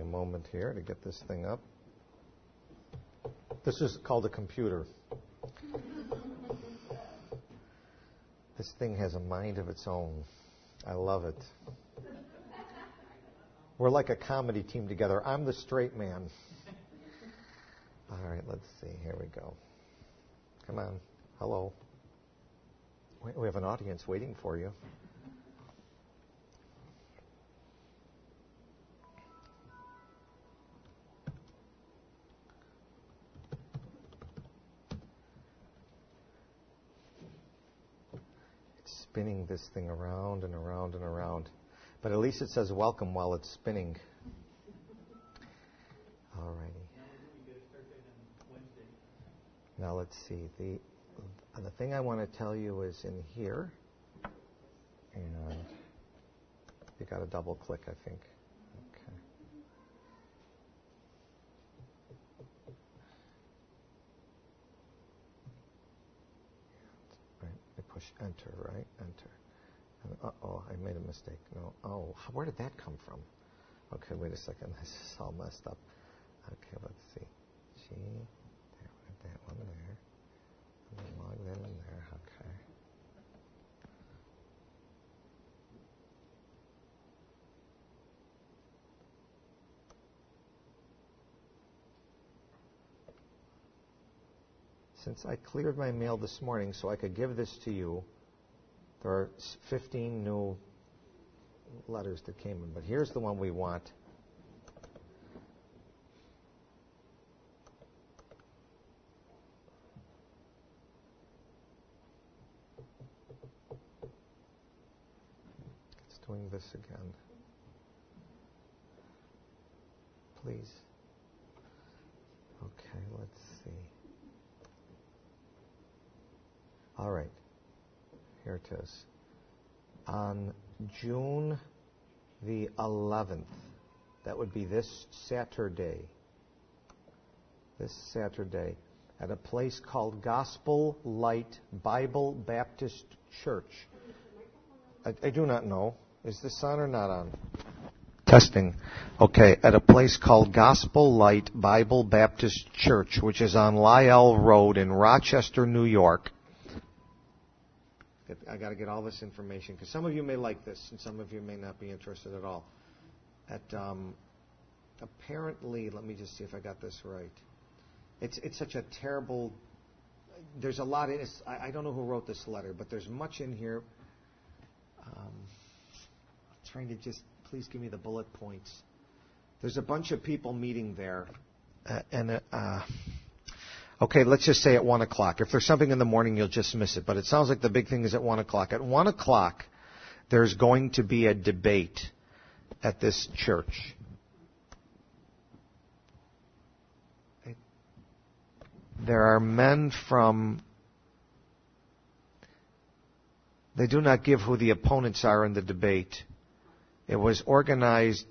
moment here to get this thing up. This is called a computer. This thing has a mind of its own. I love it. We're like a comedy team together. I'm the straight man. All right, let's see. Here we go. Come on. Hello. We have an audience waiting for you. It's spinning this thing around and around and around. But at least it says welcome while it's spinning. All righty. Now let's see. The thing I want to tell you is in here. And you got to double click, I think. Okay. Right. I push enter, right? Enter. Uh-oh, I made a mistake. No. Oh, where did that come from? Okay, wait a second. This is all messed up. Okay, let's see. G, there, that one there. And then log that in there. Okay. Since I cleared my mail this morning so I could give this to you, there are 15 new letters that came in, but here's the one we want. It's doing this again. Please. Okay, let's see. All right. Here it is. On June the 11th, that would be this Saturday, at a place called Gospel Light Bible Baptist Church. I do not know. Is this on or not on? Testing. Okay, at a place called Gospel Light Bible Baptist Church, which is on Lyell Road in Rochester, New York. I got to get all this information because some of you may like this and some of you may not be interested at all. Apparently, let me just see if I got this right. It's such a terrible. There's a lot in it. I don't know who wrote this letter, but there's much in here. Trying to just please give me the bullet points. There's a bunch of people meeting there, okay, let's just say at 1 o'clock. If there's something in the morning, you'll just miss it. But it sounds like the big thing is at 1 o'clock. At 1 o'clock, there's going to be a debate at this church. There are men from... They do not give who the opponents are in the debate. It was organized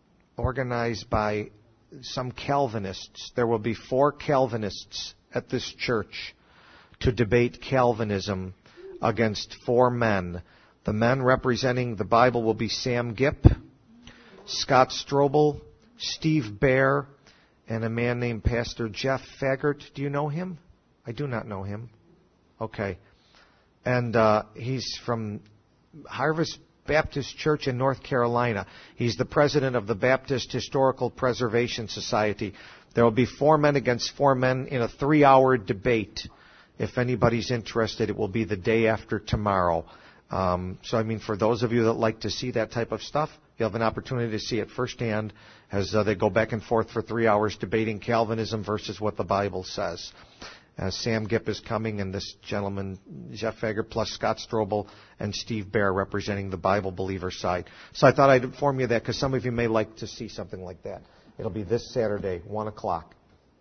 by some Calvinists. There will be 4 Calvinists at this church to debate Calvinism against 4 men. The men representing the Bible will be Sam Gipp, Scott Strobel, Steve Baer, and a man named Pastor Jeff Faggart. Do you know him? I do not know him. Okay. And he's from Harvest Baptist Church in North Carolina. He's the president of the Baptist Historical Preservation Society. There will be 4 men against 4 men in a 3-hour debate. If anybody's interested, it will be the day after tomorrow. For those of you that like to see that type of stuff, you'll have an opportunity to see it firsthand as they go back and forth for 3 hours debating Calvinism versus what the Bible says. Sam Gipp is coming, and this gentleman, Jeff Fager, plus Scott Strobel and Steve Baer representing the Bible believer side. So I thought I'd inform you of that because some of you may like to see something like that. It'll be this Saturday, 1 o'clock.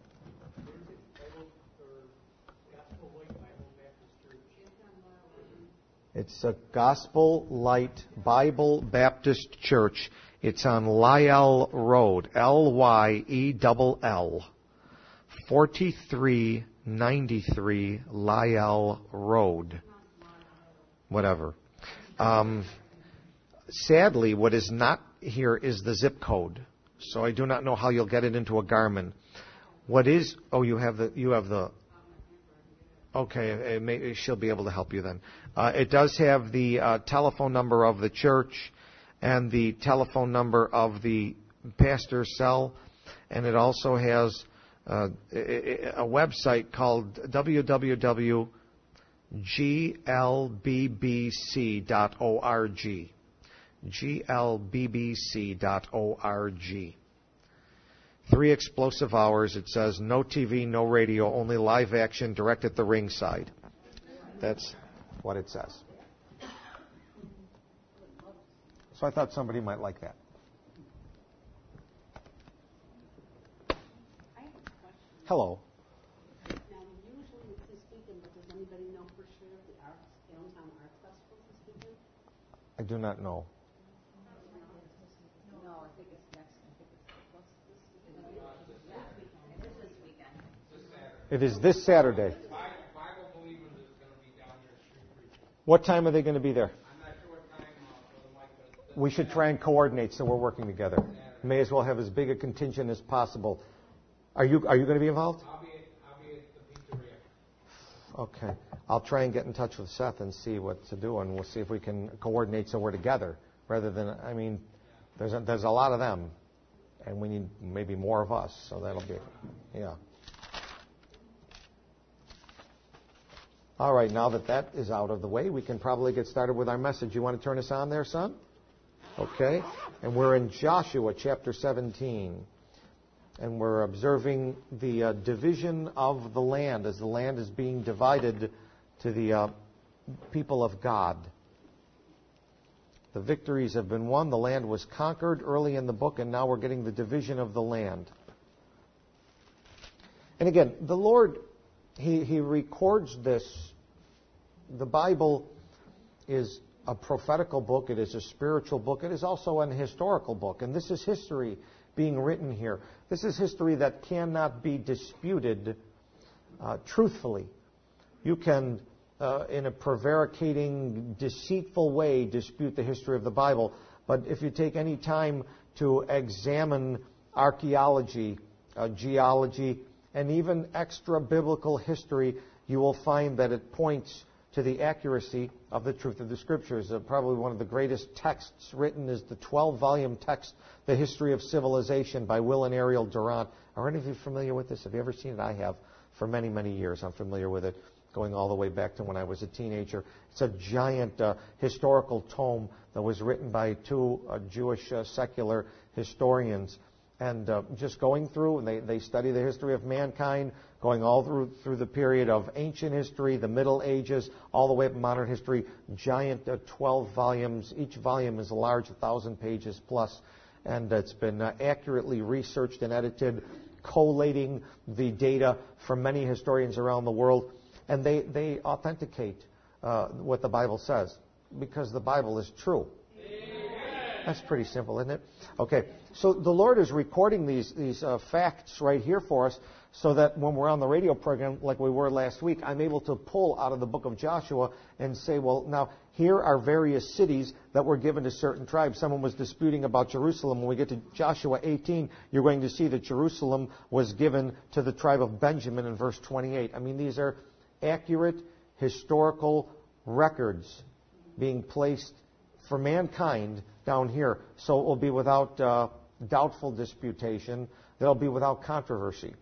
It's a Gospel Light Bible Baptist Church. It's on Lyell Road, Lyell, 4393 Lyell Road. Whatever. Sadly, what is not here is the zip code. So I do not know how you'll get it into a Garmin. What is? Oh, you have the. Okay, she'll be able to help you then. It does have the telephone number of the church and the telephone number of the pastor's cell, and it also has a website called www.glbbc.org. glbbc.org. 3 explosive hours. It says no TV, no radio, only live action direct at the ringside. That's what it says. So I thought somebody might like that. I have a question. Hello. Now, usually it's this weekend, but does anybody know for sure if the Allentown Arts Festival is this weekend? I do not know. No, I think it's next. What's this weekend? It is this weekend. It is this Saturday. Bible Believers is going to be down here at Street Preaching. What time are they going to be there? I'm not sure what time, Brother Mike, but We should try and coordinate so we're working together. May as well have as big a contingent as possible. Are you going to be involved? I'll be at the pizzeria. Okay. I'll try and get in touch with Seth and see what to do, and we'll see if we can coordinate so we're together. Rather than, there's a lot of them, and we need maybe more of us, so that'll be, yeah. All right, now that is out of the way, we can probably get started with our message. You want to turn us on there, son? Okay. And we're in Joshua chapter 17. And we're observing the division of the land as the land is being divided to the people of God. The victories have been won. The land was conquered early in the book, and now we're getting the division of the land. And again, the Lord, He records this. The Bible is a prophetical book. It is a spiritual book. It is also an historical book. And this is history being written here. This is history that cannot be disputed truthfully. You can, in a prevaricating, deceitful way, dispute the history of the Bible. But if you take any time to examine archaeology, geology, and even extra-biblical history, you will find that it points to the accuracy of the truth of the Scriptures. Probably one of the greatest texts written is the 12-volume text, The History of Civilization by Will and Ariel Durant. Are any of you familiar with this? Have you ever seen it? I have. For many, many years I'm familiar with it, going all the way back to when I was a teenager. It's a giant historical tome that was written by 2 Jewish secular historians. And just going through, and they study the history of mankind, going all through the period of ancient history, the Middle Ages, all the way up to modern history. Giant 12 volumes. Each volume is a large 1,000 pages plus. And it's been accurately researched and edited, collating the data from many historians around the world. And they authenticate what the Bible says, because the Bible is true. That's pretty simple, isn't it? Okay, so the Lord is recording these facts right here for us so that when we're on the radio program like we were last week, I'm able to pull out of the book of Joshua and say, well, now, here are various cities that were given to certain tribes. Someone was disputing about Jerusalem. When we get to Joshua 18, you're going to see that Jerusalem was given to the tribe of Benjamin in verse 28. These are accurate historical records being placed for mankind down here. So it will be without doubtful disputation. They'll be without controversy.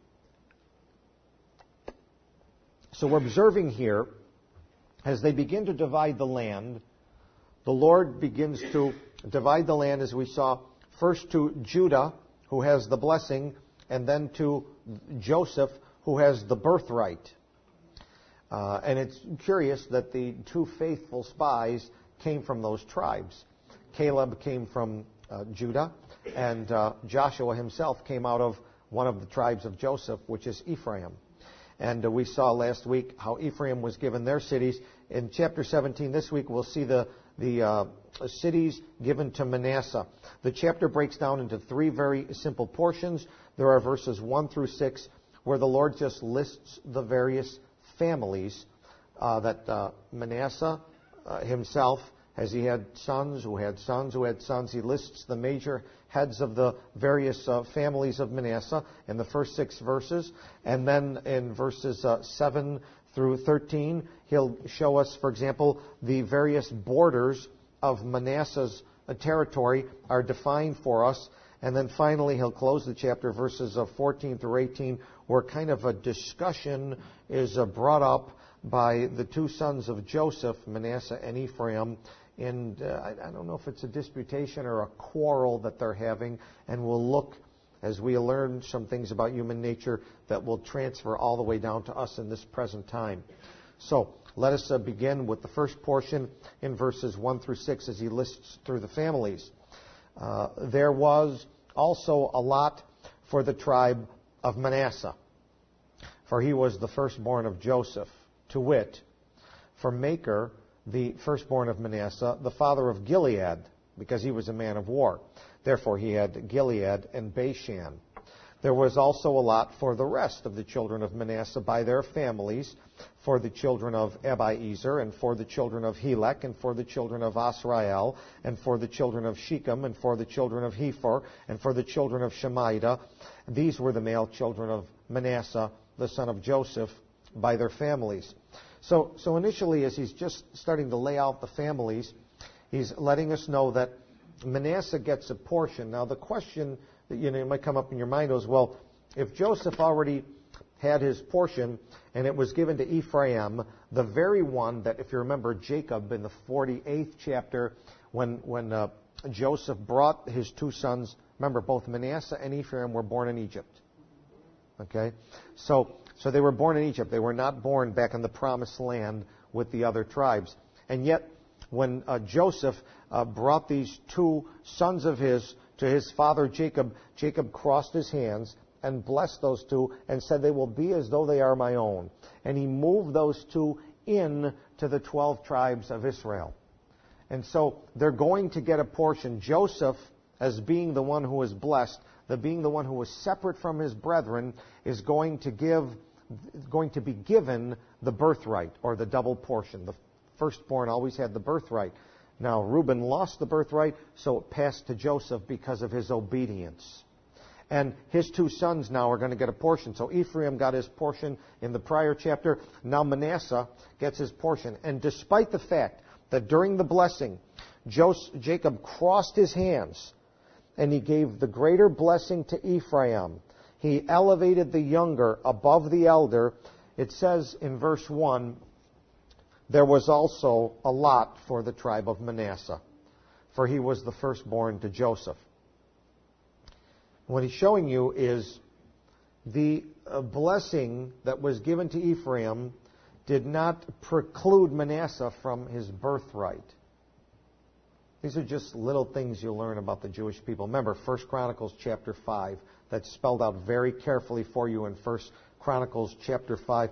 So we're observing here, as they begin to divide the land, the Lord begins to divide the land, as we saw, first to Judah, who has the blessing, and then to Joseph, who has the birthright. And it's curious that the 2 faithful spies came from those tribes. Caleb came from Judah, and Joshua himself came out of one of the tribes of Joseph, which is Ephraim. And we saw last week how Ephraim was given their cities. In chapter 17 this week, we'll see the cities given to Manasseh. The chapter breaks down into 3 very simple portions. There are verses 1 through 6 where the Lord just lists the various families that Manasseh himself Has he had sons who had sons who had sons? He lists the major heads of the various families of Manasseh in the first 6 verses. And then in verses 7 through 13, he'll show us, for example, the various borders of Manasseh's territory are defined for us. And then finally, he'll close the chapter, verses 14 through 18, where kind of a discussion is brought up by the 2 sons of Joseph, Manasseh and Ephraim. And I don't know if it's a disputation or a quarrel that they're having. And we'll look, as we learn some things about human nature, that will transfer all the way down to us in this present time. So let us begin with the first portion in verses 1 through 6 as he lists through the families. There was also a lot for the tribe of Manasseh, for he was the firstborn of Joseph, to wit, for Machir, the firstborn of Manasseh, the father of Gilead, because he was a man of war. Therefore he had Gilead and Bashan. There was also a lot for the rest of the children of Manasseh by their families, for the children of Abiezer, and for the children of Helek, and for the children of Asrael, and for the children of Shechem, and for the children of Hepher, and for the children of Shemida. These were the male children of Manasseh, the son of Joseph, by their families. So initially, as he's just starting to lay out the families, he's letting us know that Manasseh gets a portion. Now, the question that might come up in your mind is, well, if Joseph already had his portion and it was given to Ephraim, the very one that, if you remember, Jacob in the 48th chapter, when Joseph brought his 2 sons, remember, both Manasseh and Ephraim were born in Egypt. Okay? So they were born in Egypt. They were not born back in the promised land with the other tribes. And yet, when Joseph brought these 2 sons of his to his father Jacob, Jacob crossed his hands and blessed those 2 and said, they will be as though they are my own. And he moved those 2 in to the 12 tribes of Israel. And so they're going to get a portion. Joseph, as being the one who was blessed, being the one who was separate from his brethren, is going to be given the birthright, or the double portion. The firstborn always had the birthright. Now, Reuben lost the birthright, so it passed to Joseph because of his obedience. And his 2 sons now are going to get a portion. So Ephraim got his portion in the prior chapter. Now Manasseh gets his portion. And despite the fact that during the blessing, Jacob crossed his hands and he gave the greater blessing to Ephraim, he elevated the younger above the elder. It says in verse 1, there was also a lot for the tribe of Manasseh, for he was the firstborn to Joseph. What he's showing you is the blessing that was given to Ephraim did not preclude Manasseh from his birthright. These are just little things you learn about the Jewish people. Remember, 1 Chronicles chapter 5, that's spelled out very carefully for you in 1 Chronicles chapter 5.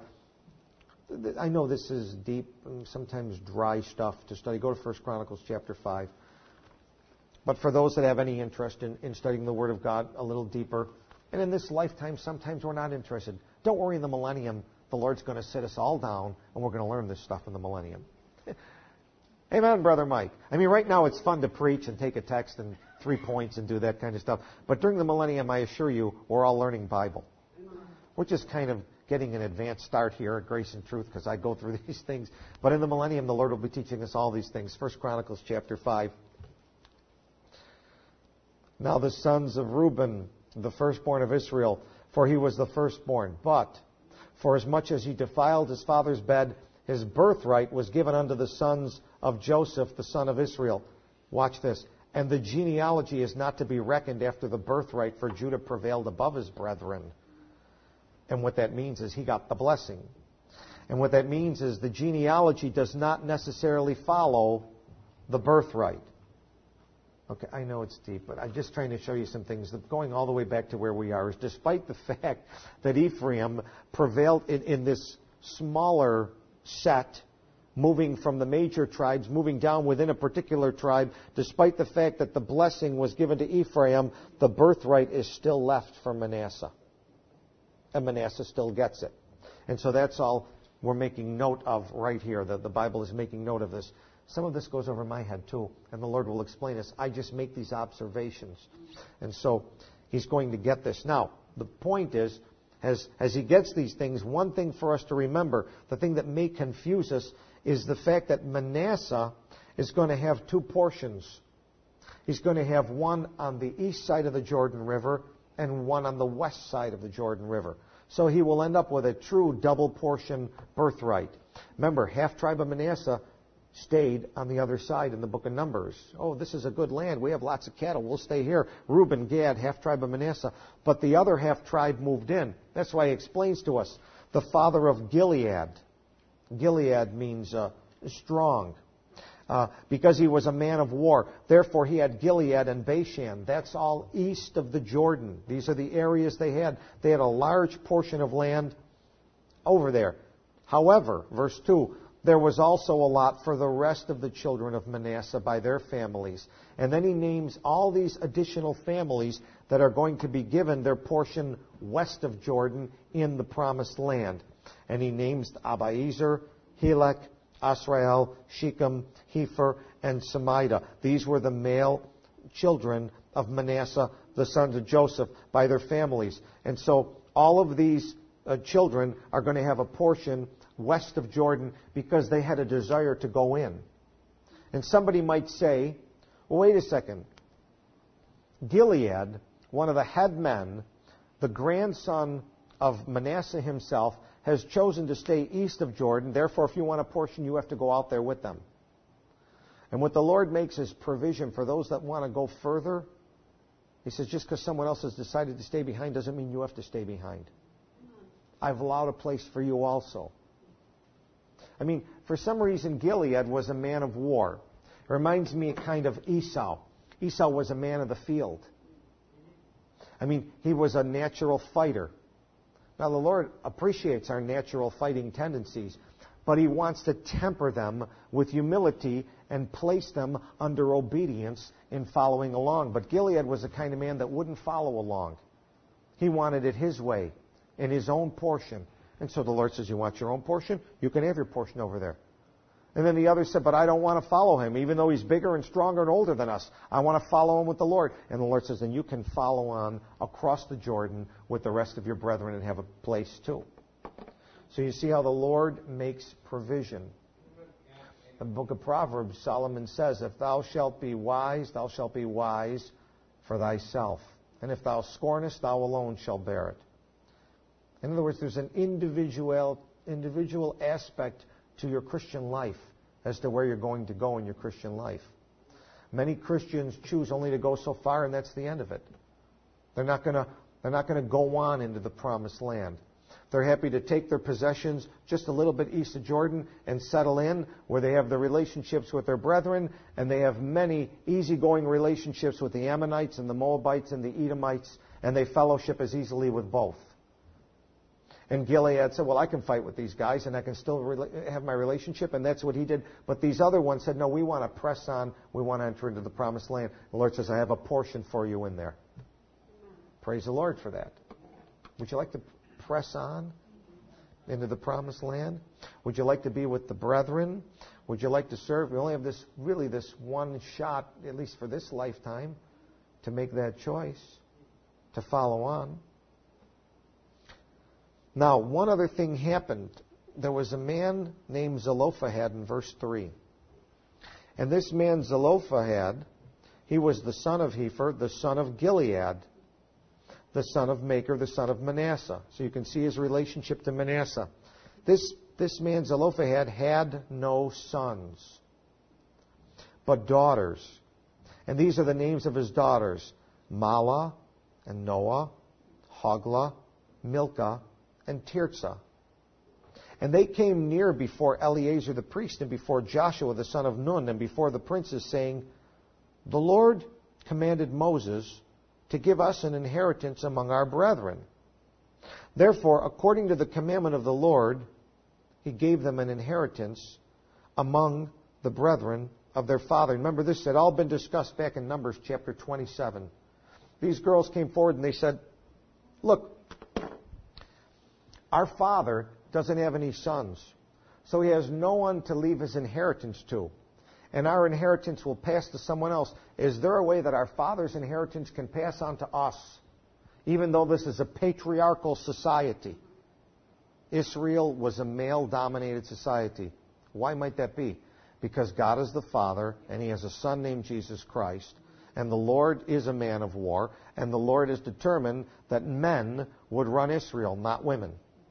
I know this is deep and sometimes dry stuff to study. Go to 1 Chronicles chapter 5. But for those that have any interest in studying the Word of God a little deeper, and in this lifetime, sometimes we're not interested. Don't worry, in the millennium, the Lord's going to sit us all down, and we're going to learn this stuff in the millennium. Amen, Brother Mike. I mean, right now it's fun to preach and take a text and 3 points and do that kind of stuff. But during the millennium, I assure you, we're all learning Bible. We're just kind of getting an advanced start here at Grace and Truth because I go through these things. But in the millennium, the Lord will be teaching us all these things. 1 Chronicles chapter 5. Now the sons of Reuben, the firstborn of Israel, for he was the firstborn. But for as much as he defiled his father's bed, his birthright was given unto the sons of Joseph, the son of Israel. Watch this. And the genealogy is not to be reckoned after the birthright, for Judah prevailed above his brethren. And what that means is he got the blessing. And what that means is the genealogy does not necessarily follow the birthright. Okay, I know it's deep, but I'm just trying to show you some things. Going all the way back to where we are is despite the fact that Ephraim prevailed in this smaller set, moving from the major tribes, moving down within a particular tribe, despite the fact that the blessing was given to Ephraim, the birthright is still left for Manasseh. And Manasseh still gets it. And so that's all we're making note of right here. The Bible is making note of this. Some of this goes over my head too, and the Lord will explain this. I just make these observations. And so he's going to get this. Now, the point is, as he gets these things, one thing for us to remember, the thing that may confuse us, is the fact that Manasseh is going to have two portions. He's going to have one on the east side of the Jordan River and one on the west side of the Jordan River. So he will end up with a true double portion birthright. Remember, half tribe of Manasseh stayed on the other side in the book of Numbers. Oh, this is a good land. We have lots of cattle. We'll stay here. Reuben, Gad, half tribe of Manasseh. But the other half tribe moved in. That's why he explains to us the father of Gilead. Gilead means strong. Because he was a man of war. Therefore, he had Gilead and Bashan. That's all east of the Jordan. These are the areas they had. They had a large portion of land over there. However, verse 2, there was also a lot for the rest of the children of Manasseh by their families. And then he names all these additional families that are going to be given their portion west of Jordan in the promised land. And he names Abiezer, Helek, Asrael, Shechem, Hepher, and Semidah. These were the male children of Manasseh, the sons of Joseph, by their families. And so all of these children are going to have a portion west of Jordan because they had a desire to go in. And somebody might say, well, wait a second. Gilead, one of the head men, the grandson of Manasseh himself, has chosen to stay east of Jordan. Therefore, if you want a portion, you have to go out there with them. And what the Lord makes is provision for those that want to go further. He says, just because someone else has decided to stay behind doesn't mean you have to stay behind. I've allowed a place for you also. I mean, for some reason, Gilead was a man of war. It reminds me kind of Esau. Esau was a man of the field. I mean, he was a natural fighter. Now, the Lord appreciates our natural fighting tendencies, but He wants to temper them with humility and place them under obedience in following along. But Gilead was the kind of man that wouldn't follow along. He wanted it his way, in his own portion. And so the Lord says, you want your own portion? You can have your portion over there. And then the other said, but I don't want to follow him, even though he's bigger and stronger and older than us. I want to follow him with the Lord. And the Lord says, then you can follow on across the Jordan with the rest of your brethren and have a place too. So you see how the Lord makes provision. In the book of Proverbs, Solomon says, if thou shalt be wise for thyself. And if thou scornest, thou alone shalt bear it. In other words, there's an individual aspect to your Christian life as to where you're going to go in your Christian life. Many Christians choose only to go so far, and that's the end of it. They're not going to go on into the promised land. They're happy to take their possessions just a little bit east of Jordan and settle in where they have the relationships with their brethren, and they have many easygoing relationships with the Ammonites and the Moabites and the Edomites, and they fellowship as easily with both. And Gilead said, well, I can fight with these guys, and I can still have my relationship, and that's what he did. But these other ones said, no, we want to press on. We want to enter into the promised land. The Lord says, I have a portion for you in there. Praise the Lord for that. Would you like to press on into the promised land? Would you like to be with the brethren? Would you like to serve? We only have this one shot, at least for this lifetime, to make that choice, to follow on. Now, one other thing happened. There was a man named Zelophehad in verse 3. And this man Zelophehad, he was the son of Hepher, the son of Gilead, the son of Machir, the son of Manasseh. So you can see his relationship to Manasseh. This man Zelophehad had no sons, but daughters. And these are the names of his daughters: Mahlah and Noah, Hoglah, Milcah, and Tirzah. And they came near before Eleazar the priest and before Joshua the son of Nun and before the princes, saying, the Lord commanded Moses to give us an inheritance among our brethren. Therefore, according to the commandment of the Lord, He gave them an inheritance among the brethren of their father. Remember, this had all been discussed back in Numbers chapter 27. These girls came forward and they said, look, our father doesn't have any sons, so he has no one to leave his inheritance to. and our inheritance will pass to someone else. Is there a way that our father's inheritance can pass on to us, even though this is a patriarchal society? Israel was a male-dominated society. Why might that be? Because God is the Father, and He has a Son named Jesus Christ, and the Lord is a man of war, and the Lord is determined that men would run Israel, not women.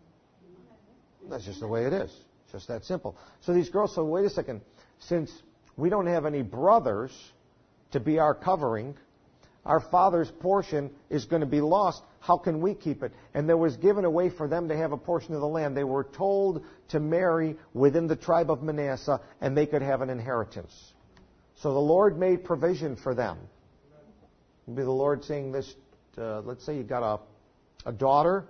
That's just the way it is. It's just that simple. So these girls say, wait a second, since we don't have any brothers to be our covering, our father's portion is going to be lost. How can we keep it? And there was given a way for them to have a portion of the land. They were told to marry within the tribe of Manasseh, and they could have an inheritance. So the Lord made provision for them. Maybe the Lord saying this, let's say you got a daughter,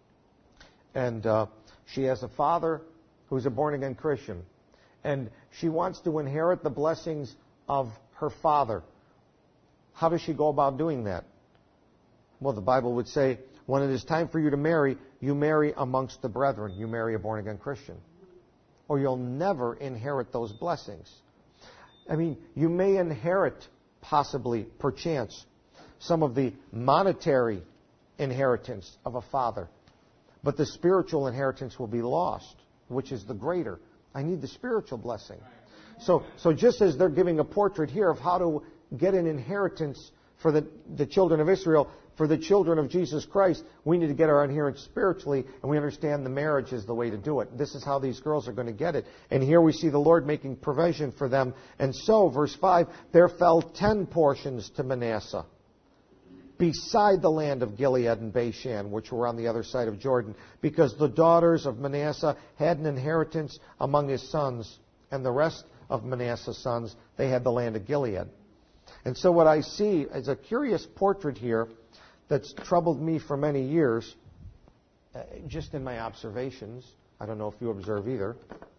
and she has a father who's a born-again Christian. And she wants to inherit the blessings of her father. How does she go about doing that? Well, the Bible would say, when it is time for you to marry, you marry amongst the brethren. You marry a born-again Christian. Or you'll never inherit those blessings. I mean, you may inherit, possibly, perchance, some of the monetary inheritance of a father. But the spiritual inheritance will be lost, which is the greater. I need the spiritual blessing. So just as they're giving a portrait here of how to get an inheritance for the children of Israel, for the children of Jesus Christ, we need to get our inheritance spiritually, and we understand the marriage is the way to do it. This is how these girls are going to get it. And here we see the Lord making provision for them. And so, verse 5, there fell 10 portions to Manasseh, beside the land of Gilead and Bashan, which were on the other side of Jordan, because the daughters of Manasseh had an inheritance among his sons, and the rest of Manasseh's sons, they had the land of Gilead. And so what I see is a curious portrait here that's troubled me for many years, just in my observations. I don't know if you observe either.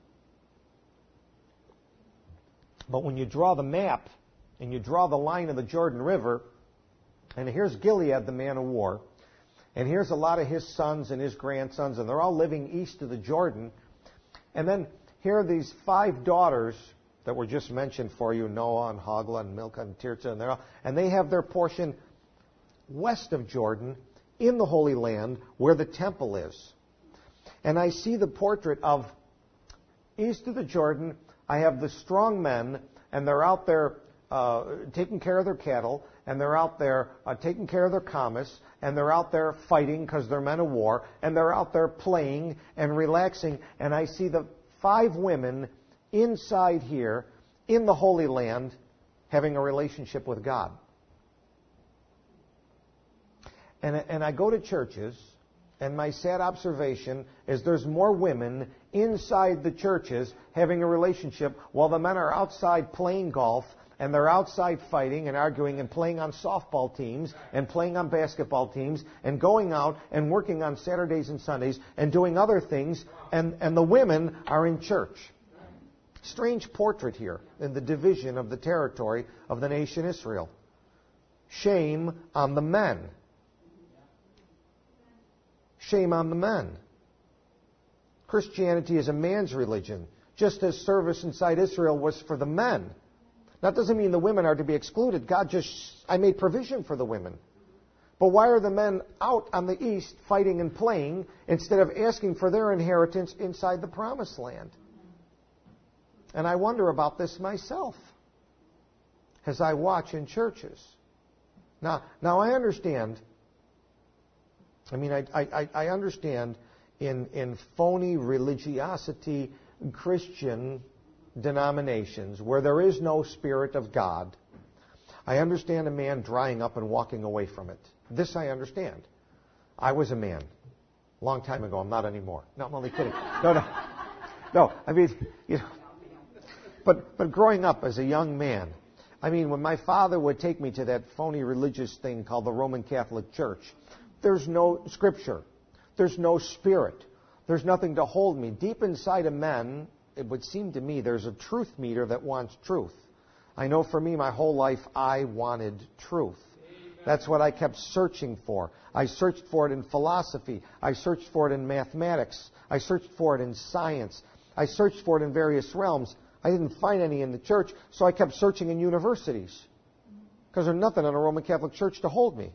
But when you draw the map and you draw the line of the Jordan River, and here's Gilead, the man of war, and here's a lot of his sons and his grandsons, and they're all living east of the Jordan. And then here are these 5 daughters that were just mentioned for you, Noah and Hogla and Milcah and Tirzah, and they have their portion west of Jordan in the Holy Land where the temple is. And I see the portrait of east of the Jordan. I have the strong men, and they're out there taking care of their cattle, and they're out there taking care of their commerce, and they're out there fighting because they're men of war, and they're out there playing and relaxing. And I see the 5 women inside here in the Holy Land having a relationship with God. And I go to churches, and my sad observation is there's more women inside the churches having a relationship while the men are outside playing golf, and they're outside fighting and arguing and playing on softball teams and playing on basketball teams and going out and working on Saturdays and Sundays and doing other things, and the women are in church. Strange portrait here in the division of the territory of the nation Israel. Shame on the men. Shame on the men. Christianity is a man's religion, just as service inside Israel was for the men. That doesn't mean the women are to be excluded. I made provision for the women. But why are the men out on the east fighting and playing instead of asking for their inheritance inside the promised land? And I wonder about this myself as I watch in churches. Now I understand. I mean, I understand in phony religiosity Christian denominations where there is no Spirit of God. I understand a man drying up and walking away from it. This I understand. I was a man a long time ago. I'm not anymore. No, I'm only kidding. No. I mean, But growing up as a young man, I mean, when my father would take me to that phony religious thing called the Roman Catholic Church, there's no Scripture. There's no Spirit. There's nothing to hold me. Deep inside of men, it would seem to me there's a truth meter that wants truth. I know for me, my whole life, I wanted truth. That's what I kept searching for. I searched for it in philosophy. I searched for it in mathematics. I searched for it in science. I searched for it in various realms. I didn't find any in the church, so I kept searching in universities. Because there's nothing in a Roman Catholic church to hold me.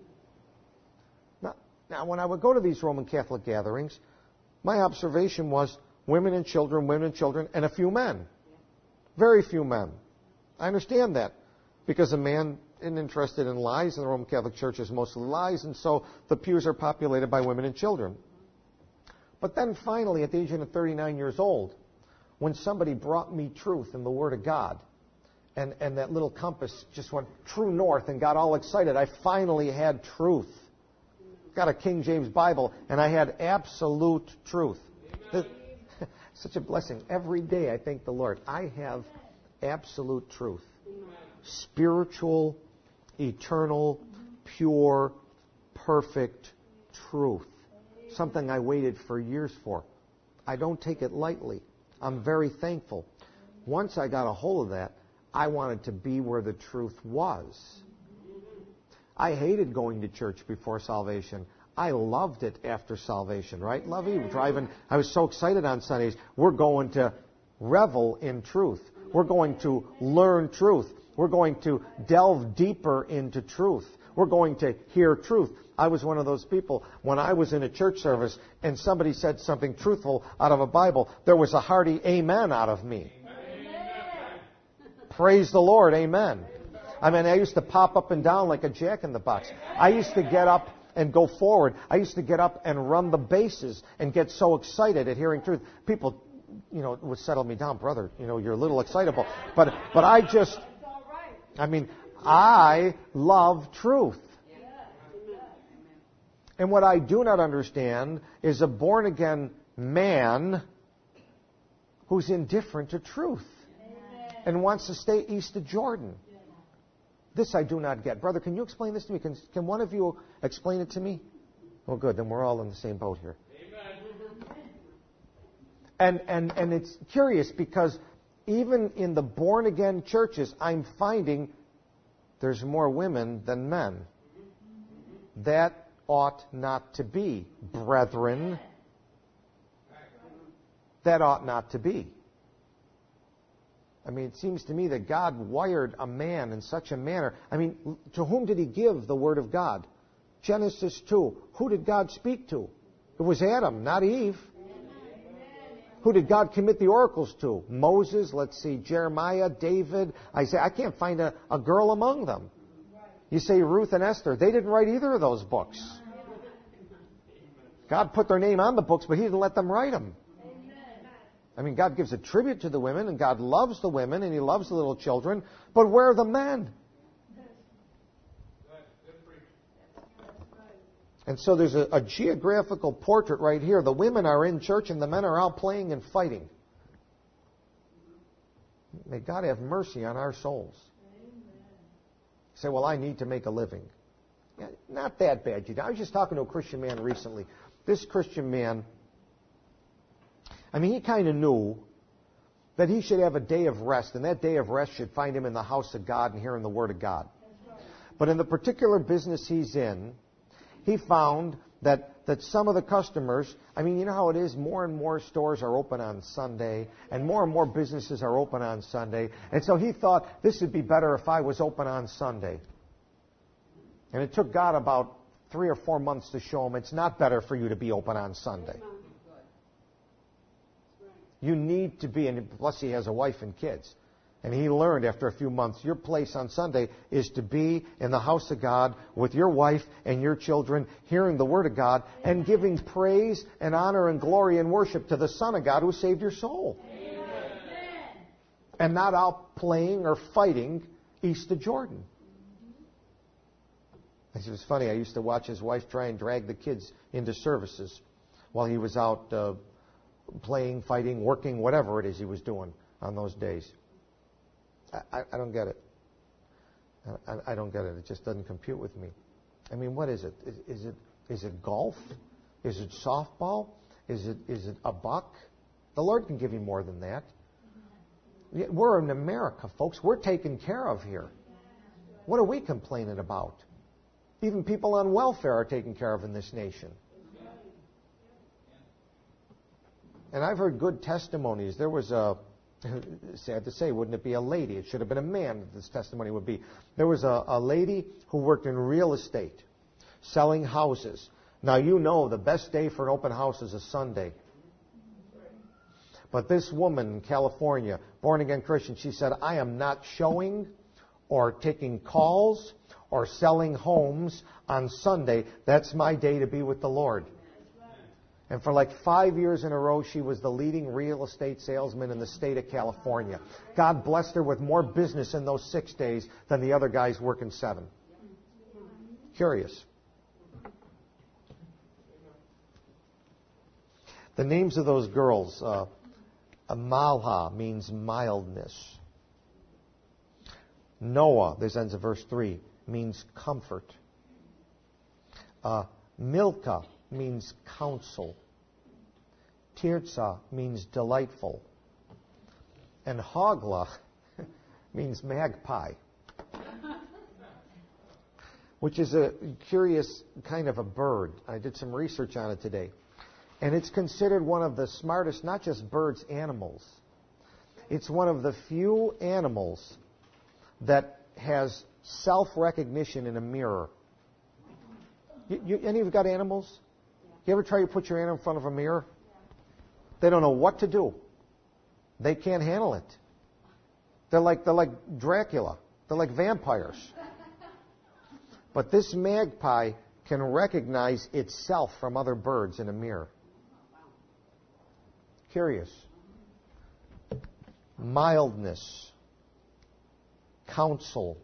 Now, when I would go to these Roman Catholic gatherings, my observation was women and children, and a few men. Very few men. I understand that. Because a man isn't interested in lies, and the Roman Catholic Church is mostly lies, and so the pews are populated by women and children. But then finally, at the age of 39 years old, when somebody brought me truth in the Word of God, and that little compass just went true north and got all excited, I finally had truth. Got a King James Bible, and I had absolute truth. Such a blessing. Every day I thank the Lord. I have absolute truth. Spiritual, eternal, pure, perfect truth. Something I waited for years for. I don't take it lightly. I'm very thankful. Once I got a hold of that, I wanted to be where the truth was. I hated going to church before salvation. I loved it after salvation, right, Lovey? Driving, I was so excited on Sundays. We're going to revel in truth. We're going to learn truth. We're going to delve deeper into truth. We're going to hear truth. I was one of those people, when I was in a church service and somebody said something truthful out of a Bible, there was a hearty amen out of me. Amen. Praise the Lord, amen. I mean, I used to pop up and down like a jack-in-the-box. I used to get up and go forward. I used to get up and run the bases and get so excited at hearing truth. People, would settle me down, brother, you're a little excitable. But I just, I love truth. And what I do not understand is a born-again man who's indifferent to truth and wants to stay east of Jordan. This I do not get. Brother, can you explain this to me? Can one of you explain it to me? Oh, good. Then we're all in the same boat here. And it's curious because even in the born-again churches, I'm finding there's more women than men. That ought not to be, brethren. That ought not to be. I mean, it seems to me that God wired a man in such a manner. I mean, to whom did He give the Word of God? Genesis 2. Who did God speak to? It was Adam, not Eve. Who did God commit the oracles to? Moses, let's see, Jeremiah, David, Isaiah. I can't find a girl among them. You say Ruth and Esther. They didn't write either of those books. God put their name on the books, but He didn't let them write them. I mean, God gives a tribute to the women, and God loves the women, and He loves the little children. But where are the men? And so there's a geographical portrait right here. The women are in church, and the men are out playing and fighting. May God have mercy on our souls. You say, well, I need to make a living. Yeah, not that bad. I was just talking to a Christian man recently. This Christian man, he kind of knew that he should have a day of rest, and that day of rest should find him in the house of God and hearing the Word of God. But in the particular business he's in, he found that some of the customers, you know how it is, more and more stores are open on Sunday, and more businesses are open on Sunday. And so he thought, this would be better if I was open on Sunday. And it took God about 3 or 4 months to show him it's not better for you to be open on Sunday. You need to be, and plus he has a wife and kids. And he learned after a few months, your place on Sunday is to be in the house of God with your wife and your children, hearing the Word of God, and giving praise and honor and glory and worship to the Son of God who saved your soul. Amen. And not out playing or fighting east of Jordan. It was funny, I used to watch his wife try and drag the kids into services while he was out playing, fighting, working, whatever it is he was doing on those days. I don't get it. I don't get it. It just doesn't compute with me. What is it? Is it golf? Is it softball? Is it a buck? The Lord can give you more than that. We're in America, folks. We're taken care of here. What are we complaining about? Even people on welfare are taken care of in this nation. And I've heard good testimonies. There was a Sad to say, wouldn't it be a lady? It should have been a man that this testimony would be. There was a lady who worked in real estate, selling houses. Now, you know the best day for an open house is a Sunday. But this woman in California, born-again Christian, she said, I am not showing or taking calls or selling homes on Sunday. That's my day to be with the Lord. And for like 5 years in a row, she was the leading real estate salesman in the state of California. God blessed her with more business in those 6 days than the other guys working 7. Curious. The names of those girls, Malha means mildness. Noah, this ends at verse 3, means comfort. Milcah means counsel. Tirzah means delightful. And Hogla means magpie, which is a curious kind of a bird. I did some research on it today. And it's considered one of the smartest, not just birds, animals. It's one of the few animals that has self-recognition in a mirror. Any of you got animals? You ever try to put your animal in front of a mirror? They don't know what to do. They can't handle it. They're like Dracula. They're like vampires. But this magpie can recognize itself from other birds in a mirror. Curious. Mildness. Counsel.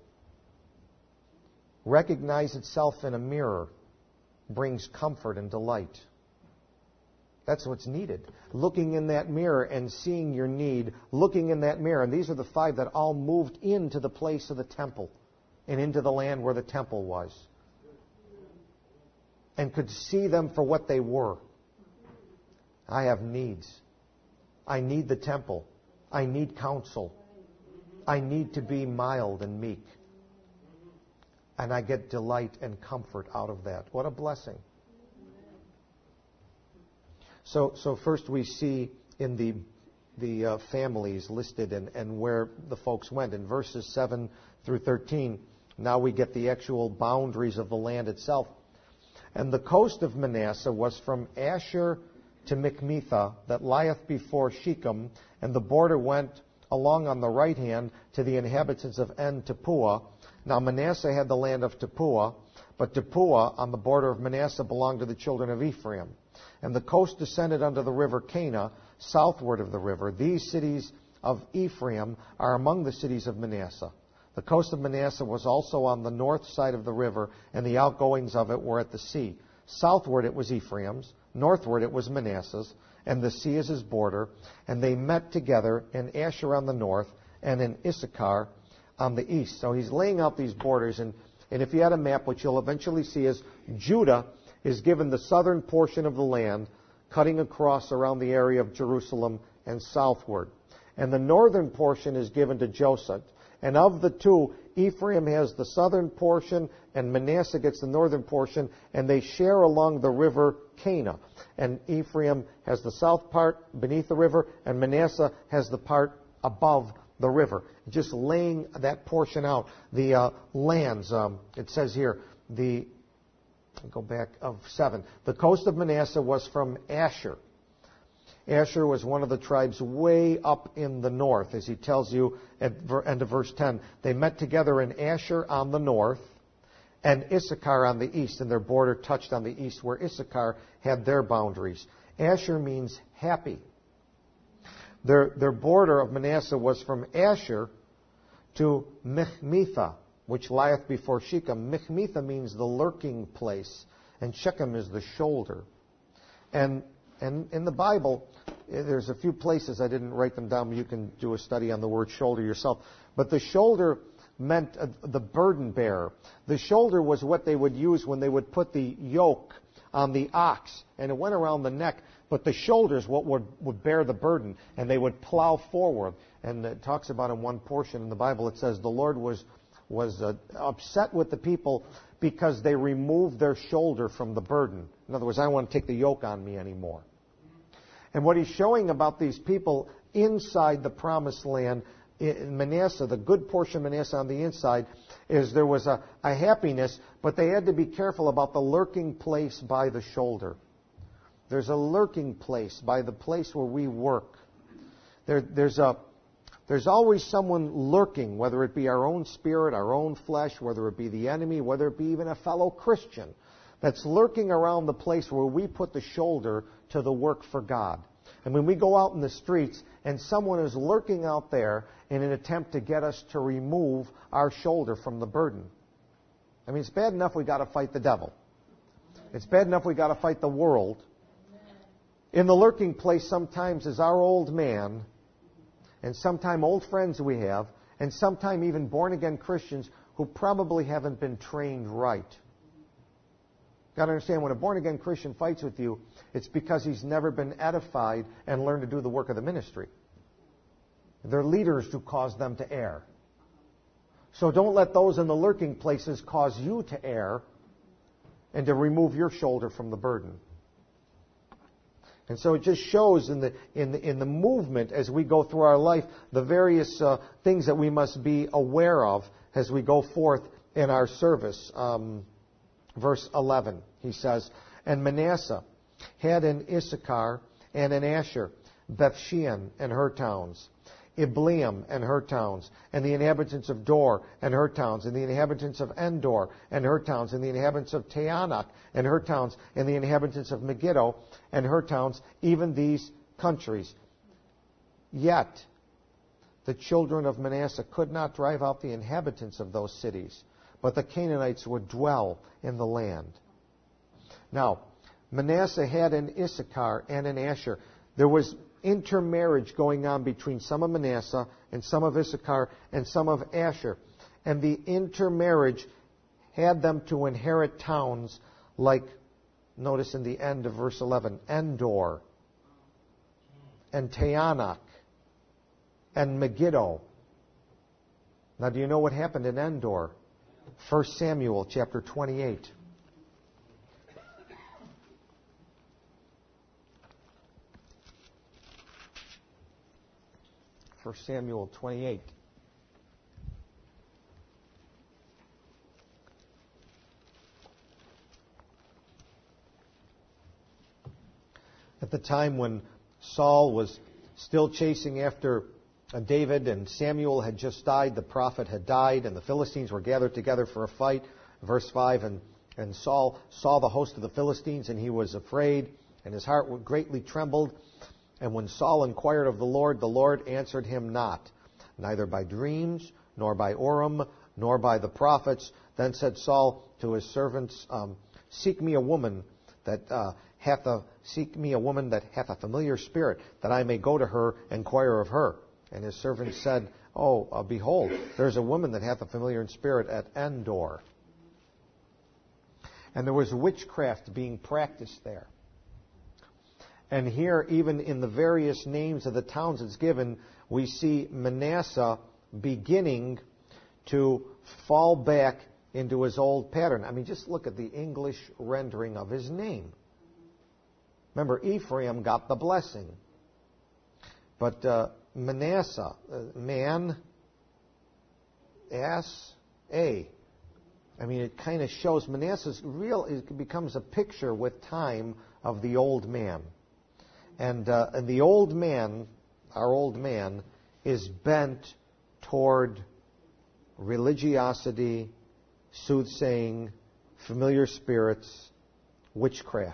Recognize itself in a mirror brings comfort and delight. That's what's needed. Looking in that mirror and seeing your need, looking in that mirror. And these are the 5 that all moved into the place of the temple and into the land where the temple was. And could see them for what they were. I have needs. I need the temple. I need counsel. I need to be mild and meek. And I get delight and comfort out of that. What a blessing. So first we see in the families listed and where the folks went. In verses 7 through 13, now we get the actual boundaries of the land itself. And the coast of Manasseh was from Asher to Michmetha, that lieth before Shechem, and the border went along on the right hand to the inhabitants of En Tappuah. Now Manasseh had the land of Tappuah, but Tappuah on the border of Manasseh belonged to the children of Ephraim. And the coast descended unto the river Cana, southward of the river. These cities of Ephraim are among the cities of Manasseh. The coast of Manasseh was also on the north side of the river, and the outgoings of it were at the sea. Southward it was Ephraim's, northward it was Manasseh's, and the sea is his border. And they met together in Asher on the north, and in Issachar on the east. So he's laying out these borders, and if you had a map, what you'll eventually see is Judah is given the southern portion of the land, cutting across around the area of Jerusalem and southward. And the northern portion is given to Joseph. And of the two, Ephraim has the southern portion, and Manasseh gets the northern portion, and they share along the river Cana. And Ephraim has the south part beneath the river, and Manasseh has the part above the river. Just laying that portion out. The lands, it says here, go back of 7. The coast of Manasseh was from Asher. Asher was one of the tribes way up in the north, as he tells you at end of verse 10. They met together in Asher on the north and Issachar on the east, and their border touched on the east where Issachar had their boundaries. Asher means happy. Their border of Manasseh was from Asher to Michmetha, which lieth before Shechem. Michmetha means the lurking place, and Shechem is the shoulder. And in the Bible, there's a few places, I didn't write them down, but you can do a study on the word shoulder yourself. But the shoulder meant the burden bearer. The shoulder was what they would use when they would put the yoke on the ox, and it went around the neck, but the shoulders what would bear the burden, and they would plow forward. And it talks about in one portion in the Bible, it says the Lord was upset with the people because they removed their shoulder from the burden. In other words, I don't want to take the yoke on me anymore. And what he's showing about these people inside the promised land, in Manasseh, the good portion of Manasseh on the inside, is there was a happiness, but they had to be careful about the lurking place by the shoulder. There's a lurking place by the place where we work. There's always someone lurking, whether it be our own spirit, our own flesh, whether it be the enemy, whether it be even a fellow Christian, that's lurking around the place where we put the shoulder to the work for God. And when we go out in the streets and someone is lurking out there in an attempt to get us to remove our shoulder from the burden. I mean, it's bad enough we got to fight the devil. It's bad enough we got to fight the world. In the lurking place sometimes is our old man, and sometimes old friends we have, and sometimes even born-again Christians who probably haven't been trained right. Got to understand, when a born-again Christian fights with you, it's because he's never been edified and learned to do the work of the ministry. They're leaders who cause them to err. So don't let those in the lurking places cause you to err and to remove your shoulder from the burden. And so it just shows in the movement as we go through our life the various things that we must be aware of as we go forth in our service. Verse 11, he says, and Manasseh had in Issachar and in Asher, Bethshean and her towns, Ibleam and her towns, and the inhabitants of Dor and her towns, and the inhabitants of Endor and her towns, and the inhabitants of Taanach and her towns, and the inhabitants of Megiddo and her towns, even these countries. Yet the children of Manasseh could not drive out the inhabitants of those cities, but the Canaanites would dwell in the land. Now, Manasseh had in Issachar and in Asher. There was intermarriage going on between some of Manasseh and some of Issachar and some of Asher. And the intermarriage had them to inherit towns like, notice in the end of verse 11, Endor and Taanach and Megiddo. Now, do you know what happened in Endor? 1 Samuel chapter 28. First Samuel 28. At the time when Saul was still chasing after David and Samuel had just died, the prophet had died, and the Philistines were gathered together for a fight. Verse 5, and Saul saw the host of the Philistines, and he was afraid, and his heart greatly trembled. And when Saul inquired of the Lord answered him not, neither by dreams, nor by Urim, nor by the prophets. Then said Saul to his servants, seek me a woman that hath a familiar spirit, that I may go to her and inquire of her. And his servants said, behold, there is a woman that hath a familiar spirit at Endor. And there was witchcraft being practiced there. And here, even in the various names of the towns it's given, we see Manasseh beginning to fall back into his old pattern. I mean, just look at the English rendering of his name. Remember, Ephraim got the blessing. But Manasseh, S-A. I mean, it kind of shows Manasseh's it becomes a picture with time of the old man. And the old man, our old man, is bent toward religiosity, soothsaying, familiar spirits, witchcraft,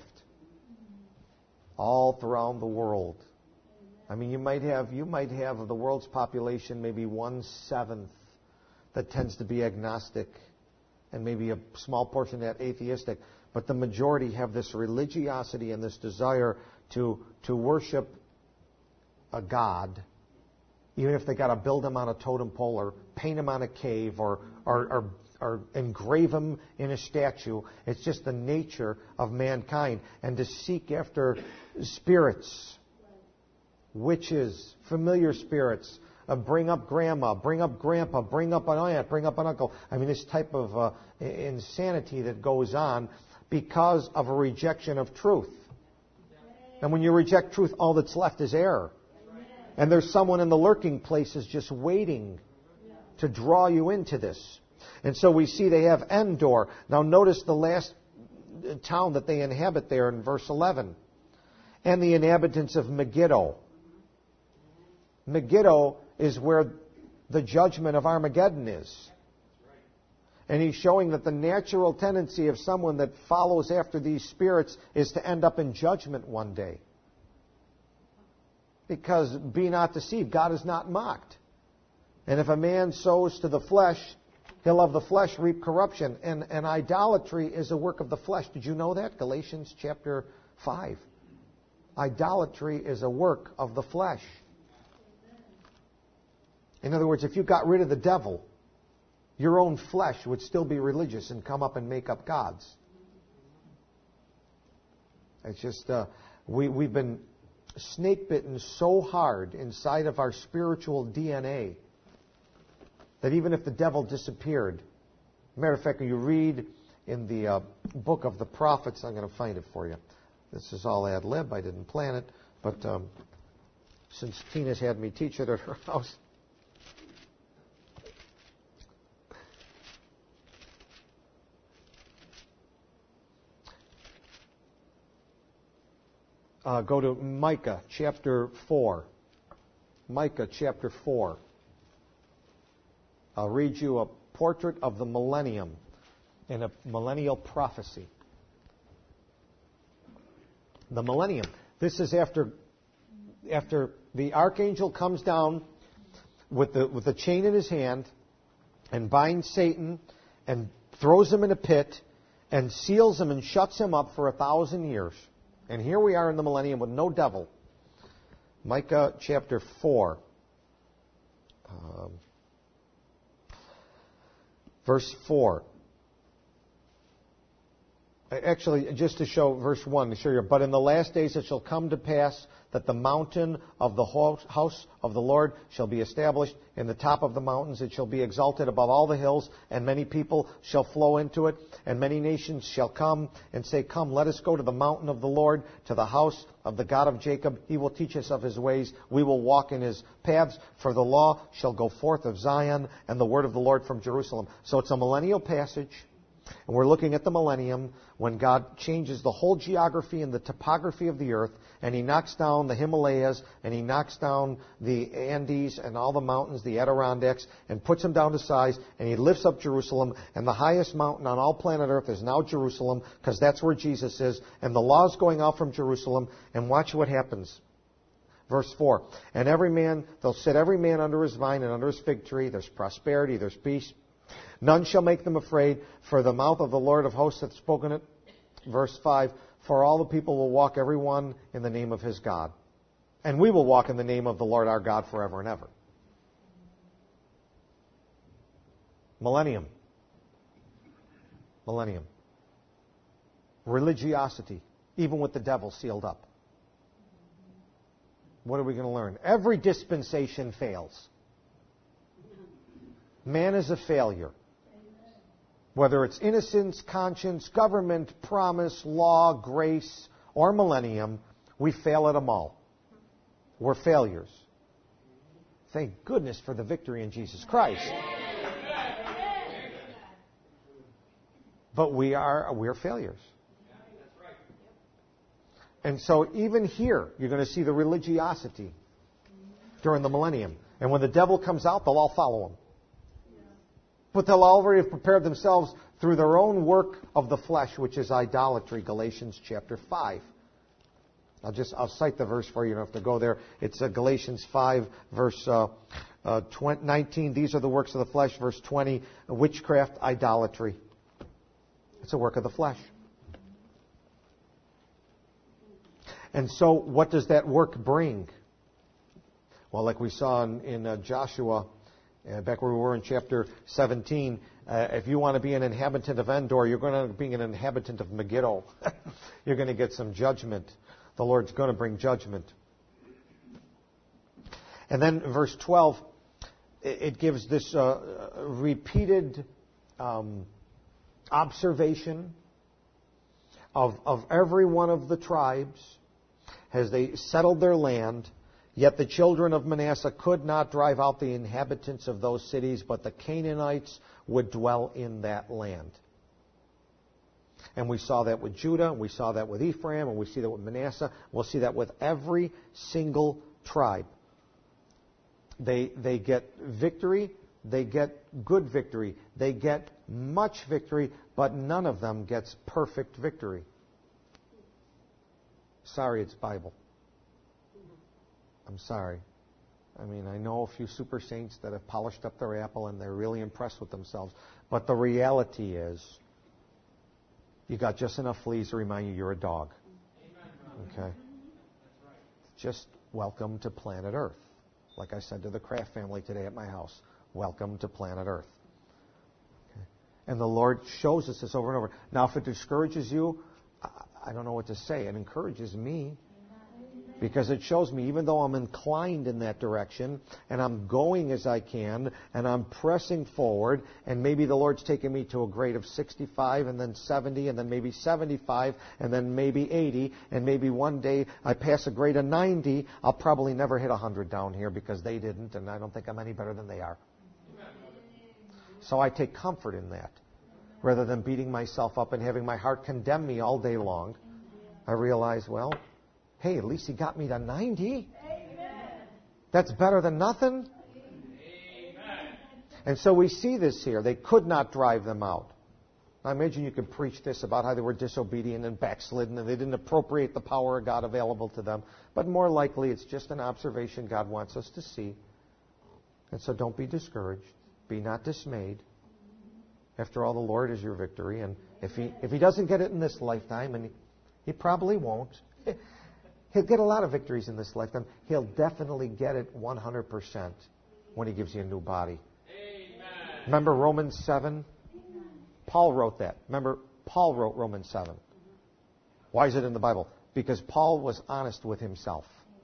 all throughout the world. I mean, you might have of the world's population maybe 1/7 that tends to be agnostic, and maybe a small portion of that atheistic. But the majority have this religiosity and this desire to worship a god, even if they got to build him on a totem pole or paint him on a cave or engrave him in a statue. It's just the nature of mankind. And to seek after spirits, witches, familiar spirits, bring up grandma, bring up grandpa, bring up an aunt, bring up an uncle. I mean, this type of insanity that goes on because of a rejection of truth. And when you reject truth, all that's left is error. And there's someone in the lurking places just waiting to draw you into this. And so we see they have Endor. Now notice the last town that they inhabit there in verse 11. And the inhabitants of Megiddo. Megiddo is where the judgment of Armageddon is. And he's showing that the natural tendency of someone that follows after these spirits is to end up in judgment one day. Because be not deceived, God is not mocked. And if a man sows to the flesh, he'll of the flesh reap corruption. And idolatry is a work of the flesh. Did you know that? Galatians chapter 5. Idolatry is a work of the flesh. In other words, if you got rid of the devil, your own flesh would still be religious and come up and make up gods. It's just, we've been snake bitten so hard inside of our spiritual DNA that even if the devil disappeared, matter of fact, when you read in the book of the prophets, I'm going to find it for you. This is all ad lib. I didn't plan it, but since Tina's had me teach it at her house. Go to Micah chapter 4. Micah chapter 4. I'll read you a portrait of the millennium in a millennial prophecy. The millennium. This is after the archangel comes down with the chain in his hand and binds Satan and throws him in a pit and seals him and shuts him up for 1,000 years. And here we are in the millennium with no devil. Micah chapter 4. Verse 4. Actually, just to show verse 1, to show you. But in the last days it shall come to pass that the mountain of the house of the Lord shall be established. In the top of the mountains it shall be exalted above all the hills, and many people shall flow into it, and many nations shall come and say, Come, let us go to the mountain of the Lord, to the house of the God of Jacob. He will teach us of his ways. We will walk in his paths, for the law shall go forth of Zion, and the word of the Lord from Jerusalem. So it's a millennial passage. And we're looking at the millennium when God changes the whole geography and the topography of the earth, and he knocks down the Himalayas, and he knocks down the Andes and all the mountains, the Adirondacks, and puts them down to size, and he lifts up Jerusalem, and the highest mountain on all planet earth is now Jerusalem, because that's where Jesus is, and the law is going out from Jerusalem, and watch what happens. Verse 4, and they'll set every man under his vine and under his fig tree. There's prosperity, there's peace. None shall make them afraid, for the mouth of the Lord of hosts hath spoken it. Verse 5, for all the people will walk every one in the name of his God. And we will walk in the name of the Lord our God forever and ever. Millennium. Millennium. Religiosity, even with the devil sealed up. What are we going to learn? Every dispensation fails. Man is a failure. Whether it's innocence, conscience, government, promise, law, grace, or millennium, we fail at them all. We're failures. Thank goodness for the victory in Jesus Christ. But we're failures. And so even here, you're going to see the religiosity during the millennium. And when the devil comes out, they'll all follow him. But they'll already have prepared themselves through their own work of the flesh, which is idolatry, Galatians chapter 5. I'll cite the verse for you. You don't have to go there. It's Galatians 5, verse 19. These are the works of the flesh. Verse 20, witchcraft, idolatry. It's a work of the flesh. And so what does that work bring? Well, like we saw in Joshua, back where we were in chapter 17, if you want to be an inhabitant of Endor, you're going to be an inhabitant of Megiddo. You're going to get some judgment. The Lord's going to bring judgment. And then verse 12, it gives this repeated observation of every one of the tribes as they settled their land. Yet the children of Manasseh could not drive out the inhabitants of those cities, but the Canaanites would dwell in that land. And we saw that with Judah, we saw that with Ephraim, and we see that with Manasseh. We'll see that with every single tribe. They get victory, they get good victory, they get much victory, but none of them gets perfect victory. Sorry, it's Bible. I'm sorry. I mean, I know a few super saints that have polished up their apple and they're really impressed with themselves. But the reality is, you got just enough fleas to remind you you're a dog. Okay? Just welcome to planet Earth. Like I said to the Kraft family today at my house, welcome to planet Earth. Okay? And the Lord shows us this over and over. Now, if it discourages you, I don't know what to say. It encourages me. Because it shows me, even though I'm inclined in that direction, and I'm going as I can, and I'm pressing forward, and maybe the Lord's taking me to a grade of 65, and then 70, and then maybe 75, and then maybe 80, and maybe one day I pass a grade of 90, I'll probably never hit 100 down here because they didn't, and I don't think I'm any better than they are. So I take comfort in that. Rather than beating myself up and having my heart condemn me all day long, I realize, well, hey, at least he got me to 90. Amen. That's better than nothing. Amen. And so we see this here. They could not drive them out. I imagine you could preach this about how they were disobedient and backslidden and they didn't appropriate the power of God available to them. But more likely it's just an observation God wants us to see. And so don't be discouraged. Be not dismayed. After all, the Lord is your victory. And if he doesn't get it in this lifetime, and he probably won't, he'll get a lot of victories in this lifetime. He'll definitely get it 100% when he gives you a new body. Amen. Remember Romans 7? Paul wrote that. Remember, Paul wrote Romans 7. Why is it in the Bible? Because Paul was honest with himself.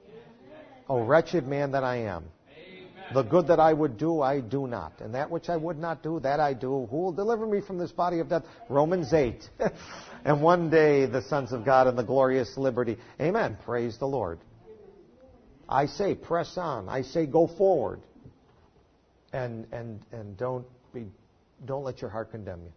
O wretched man that I am. The good that I would do, I do not. And that which I would not do, that I do. Who will deliver me from this body of death? Romans 8. And one day, the sons of God in the glorious liberty. Amen. Praise the Lord. I say, press on. I say, go forward. And don't let your heart condemn you.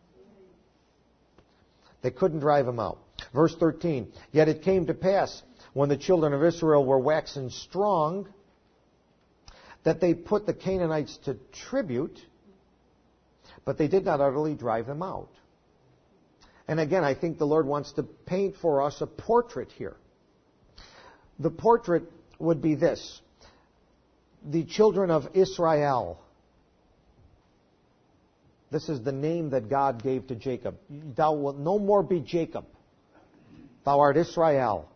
They couldn't drive him out. Verse 13. Yet it came to pass, when the children of Israel were waxen strong, that they put the Canaanites to tribute, but they did not utterly drive them out. And again, I think the Lord wants to paint for us a portrait here. The portrait would be this. The children of Israel. This is the name that God gave to Jacob. Thou wilt no more be Jacob. Thou art Israel.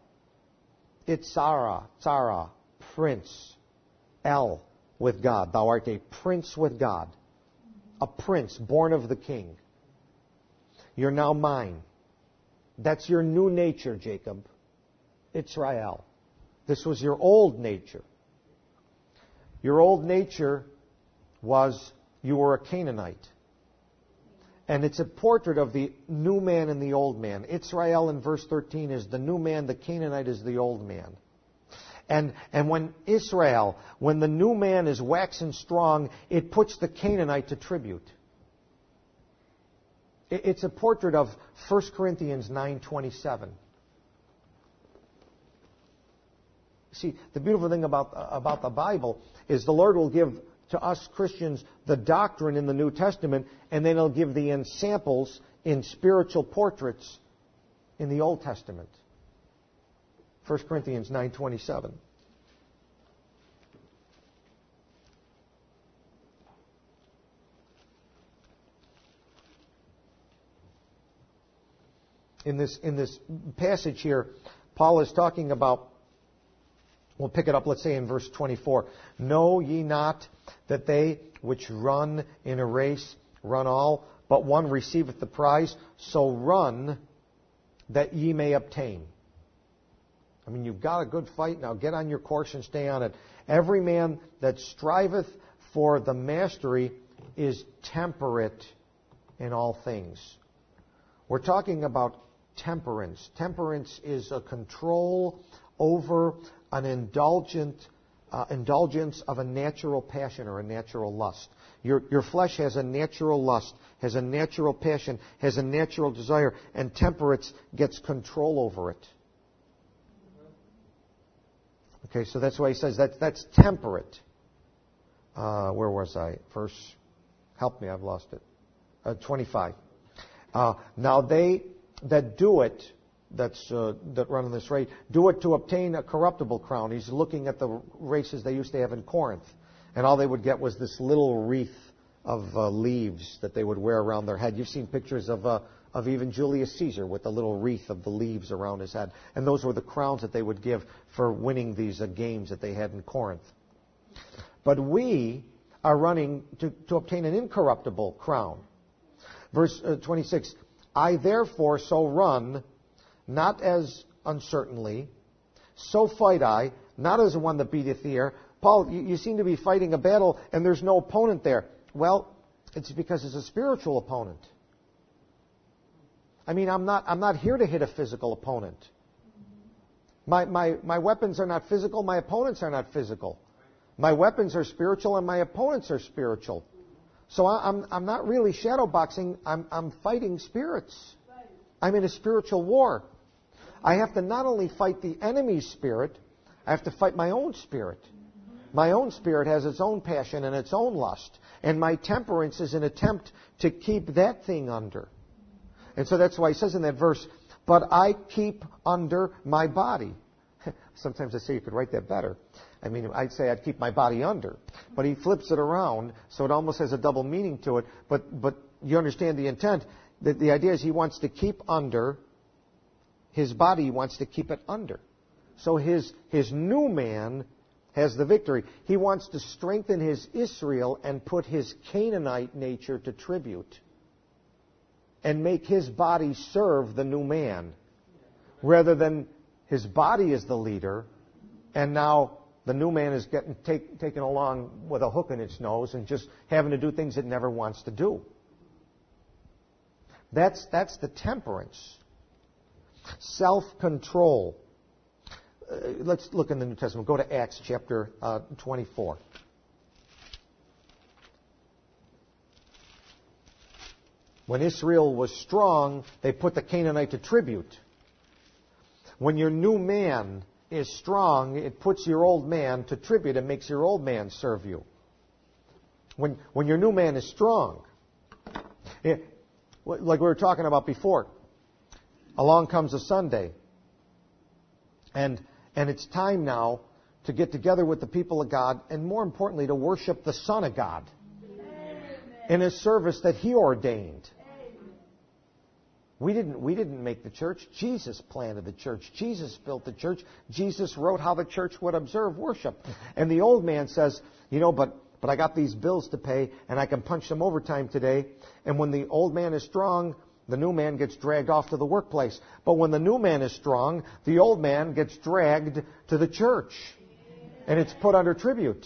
Itzara, prince. El, with God. Thou art a prince with God. A prince born of the king. You're now mine. That's your new nature, Jacob. Israel. This was your old nature. Your old nature was you were a Canaanite. And it's a portrait of the new man and the old man. Israel in verse 13 is the new man. The Canaanite is the old man. And when the new man is waxen strong, it puts the Canaanite to tribute. It's a portrait of 1 Corinthians 9:27. See, the beautiful thing about the Bible is the Lord will give to us Christians the doctrine in the New Testament, and then He'll give the ensamples in spiritual portraits in the Old Testament. 1 Corinthians 9:27. In this passage here, Paul is talking about, we'll pick it up, let's say in verse 24. Know ye not that they which run in a race run all, but one receiveth the prize? So run that ye may obtain. I mean, you've got a good fight. Now get on your course and stay on it. Every man that striveth for the mastery is temperate in all things. We're talking about temperance. Temperance is a control over an indulgence of a natural passion or a natural lust. Your flesh has a natural lust, has a natural passion, has a natural desire, and temperance gets control over it. Okay, so that's why he says that's temperate. Where was I? Verse, help me, I've lost it. 25. Now they that do it, that run in this race, do it to obtain a corruptible crown. He's looking at the races they used to have in Corinth. And all they would get was this little wreath of leaves that they would wear around their head. You've seen pictures of even Julius Caesar with the little wreath of the leaves around his head. And those were the crowns that they would give for winning these games that they had in Corinth. But we are running to obtain an incorruptible crown. Verse 26, I therefore so run, not as uncertainly, so fight I, not as one that beateth the air. Paul, you seem to be fighting a battle and there's no opponent there. Well, it's because it's a spiritual opponent. I mean, I'm not here to hit a physical opponent. My weapons are not physical, my opponents are not physical. My weapons are spiritual and my opponents are spiritual. So I'm not really shadow boxing, I'm fighting spirits. I'm in a spiritual war. I have to not only fight the enemy's spirit, I have to fight my own spirit. My own spirit has its own passion and its own lust. And my temperance is an attempt to keep that thing under. And so that's why he says in that verse, but I keep under my body. Sometimes I say you could write that better. I mean, I'd say I'd keep my body under. But he flips it around, so it almost has a double meaning to it. But you understand the intent. The idea is he wants to keep under his body. He wants to keep it under. So his new man has the victory. He wants to strengthen his Israel and put his Canaanite nature to tribute. And make his body serve the new man. Rather than his body is the leader, and now the new man is getting taken along with a hook in its nose and just having to do things it never wants to do. That's the temperance. Self-control. Let's look in the New Testament. Go to Acts chapter 24. When Israel was strong, they put the Canaanite to tribute. When your new man is strong, it puts your old man to tribute and makes your old man serve you. When your new man is strong, like we were talking about before, along comes a Sunday, and it's time now to get together with the people of God, and more importantly, to worship the Son of God in a service that He ordained. We didn't make the church. Jesus planted the church. Jesus built the church. Jesus wrote how the church would observe worship. And the old man says, but I got these bills to pay, and I can punch some overtime today. And when the old man is strong, the new man gets dragged off to the workplace. But when the new man is strong, the old man gets dragged to the church. And it's put under tribute.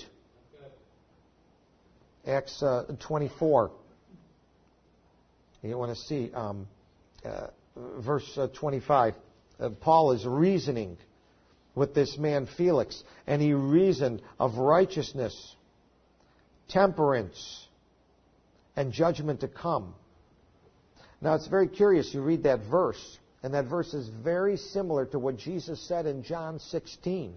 Acts 24. You want to see verse 25. Paul is reasoning with this man Felix, and he reasoned of righteousness, temperance, and judgment to come. Now it's very curious. You read that verse, and that verse is very similar to what Jesus said in John 16.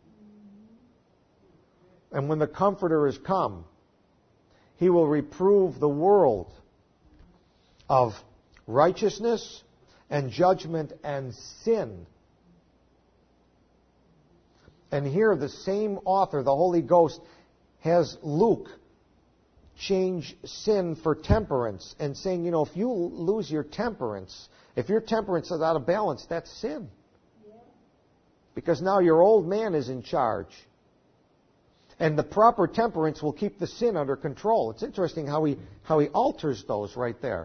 And when the Comforter is come, He will reprove the world of righteousness and judgment and sin. And here the same author, the Holy Ghost, has Luke change sin for temperance and saying, if you lose your temperance, if your temperance is out of balance, that's sin. Because now your old man is in charge. And the proper temperance will keep the sin under control. It's interesting how he alters those right there.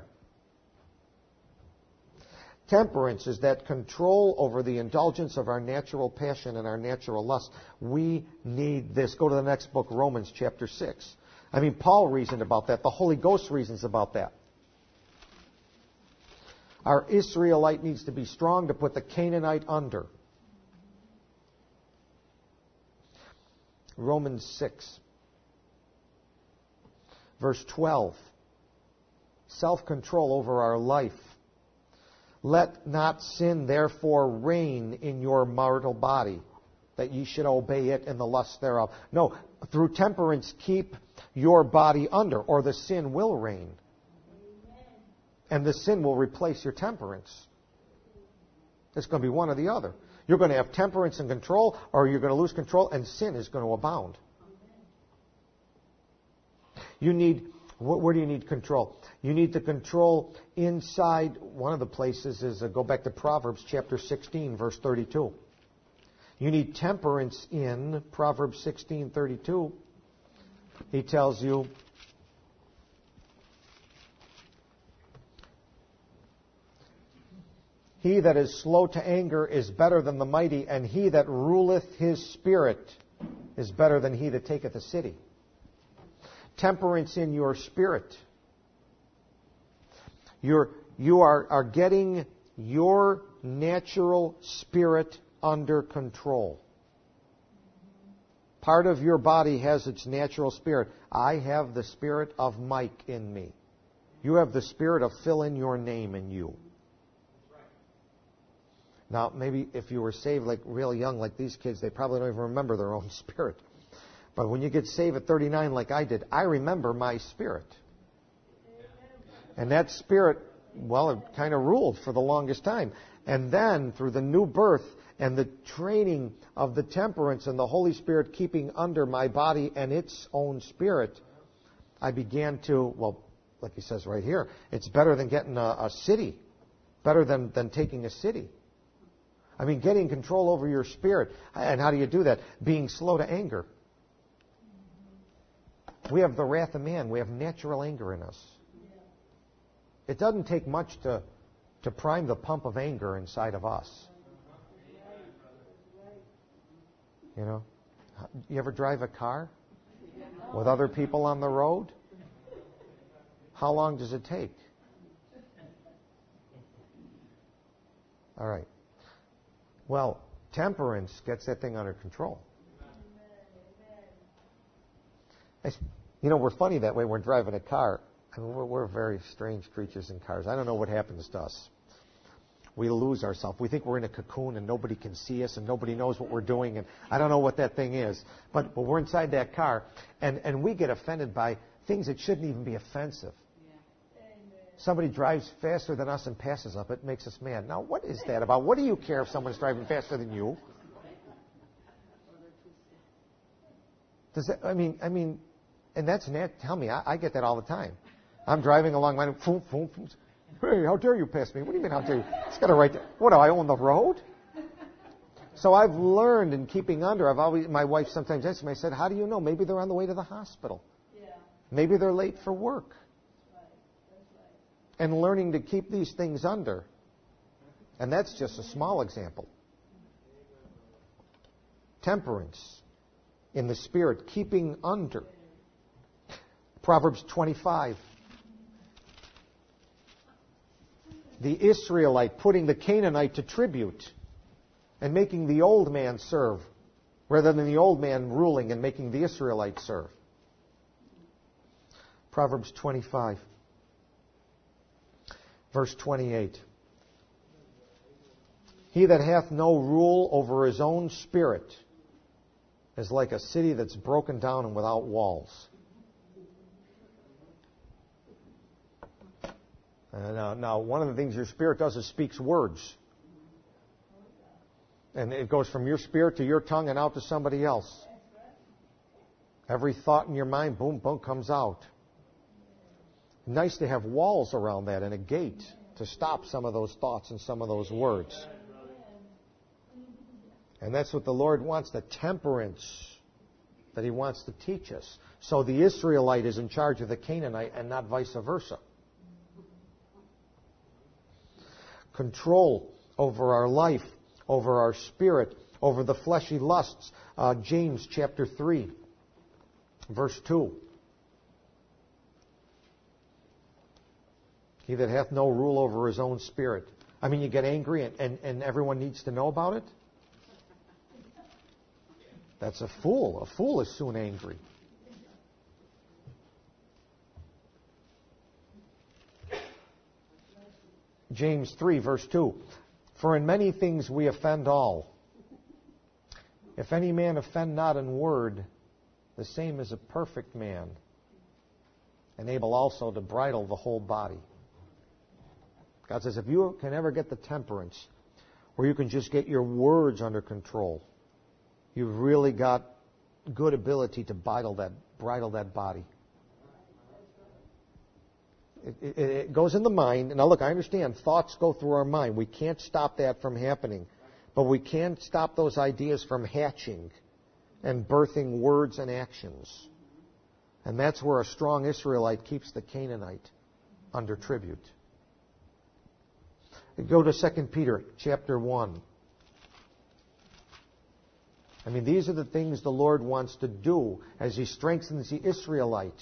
Temperance is that control over the indulgence of our natural passion and our natural lust. We need this. Go to the next book, Romans chapter 6. I mean, Paul reasoned about that. The Holy Ghost reasons about that. Our Israelite needs to be strong to put the Canaanite under. Romans 6, verse 12. Self-control over our life. Let not sin therefore reign in your mortal body, that ye should obey it in the lust thereof. No, through temperance keep your body under, or the sin will reign. And the sin will replace your temperance. It's going to be one or the other. You're going to have temperance and control, or you're going to lose control, and sin is going to abound. You need, where do you need control? You need the control inside. One of the places is, go back to Proverbs chapter 16, verse 32. You need temperance in Proverbs 16:32. He tells you, he that is slow to anger is better than the mighty, and he that ruleth his spirit is better than he that taketh a city. Temperance in your spirit. You are getting your natural spirit under control. Part of your body has its natural spirit. I have the spirit of Mike in me. You have the spirit of fill in your name in you. Now, maybe if you were saved like real young like these kids, they probably don't even remember their own spirit. But when you get saved at 39 like I did, I remember my spirit. And that spirit, well, it kind of ruled for the longest time. And then, through the new birth and the training of the temperance and the Holy Spirit keeping under my body and its own spirit, I began to, well, like he says right here, it's better than getting a city. Better than taking a city. I mean, getting control over your spirit. And how do you do that? Being slow to anger. We have the wrath of man. We have natural anger in us. It doesn't take much to prime the pump of anger inside of us. You know? You ever drive a car with other people on the road? How long does it take? All right. Well, temperance gets that thing under control. You know, we're funny that way when we're driving a car. I mean, we're very strange creatures in cars. I don't know what happens to us. We lose ourselves. We think we're in a cocoon and nobody can see us and nobody knows what we're doing. And I don't know what that thing is. But we're inside that car and we get offended by things that shouldn't even be offensive. Somebody drives faster than us and passes up. It makes us mad. Now, what is that about? What do you care if someone's driving faster than you? Does that, I mean, and that's tell me, I get that all the time. I'm driving along, boom, boom, boom. Hey, how dare you pass me? What do you mean, how dare you? It's got a right to, what, do I own the road? So I've learned in keeping under, my wife sometimes asks me, I said, how do you know? Maybe they're on the way to the hospital. Yeah. Maybe they're late for work. And learning to keep these things under. And that's just a small example. Temperance in the spirit, keeping under. Proverbs 25. The Israelite putting the Canaanite to tribute and making the old man serve rather than the old man ruling and making the Israelite serve. Proverbs 25. Verse 28. He that hath no rule over his own spirit is like a city that's broken down and without walls. Now, one of the things your spirit does is speaks words. And it goes from your spirit to your tongue and out to somebody else. Every thought in your mind, boom, boom, comes out. Nice to have walls around that and a gate to stop some of those thoughts and some of those words. And that's what the Lord wants, the temperance that He wants to teach us. So the Israelite is in charge of the Canaanite and not vice versa. Control over our life, over our spirit, over the fleshy lusts. James chapter 3, verse 2. He that hath no rule over his own spirit. I mean, you get angry and everyone needs to know about it? That's a fool. A fool is soon angry. James 3, verse 2. For in many things we offend all. If any man offend not in word, the same is a perfect man, and able also to bridle the whole body. God says, if you can ever get the temperance, where you can just get your words under control, you've really got good ability to bridle that body. It goes in the mind. Now look, I understand thoughts go through our mind. We can't stop that from happening. But we can stop those ideas from hatching and birthing words and actions. And that's where a strong Israelite keeps the Canaanite under tribute. Go to 2 Peter chapter 1. I mean, these are the things the Lord wants to do as He strengthens the Israelite.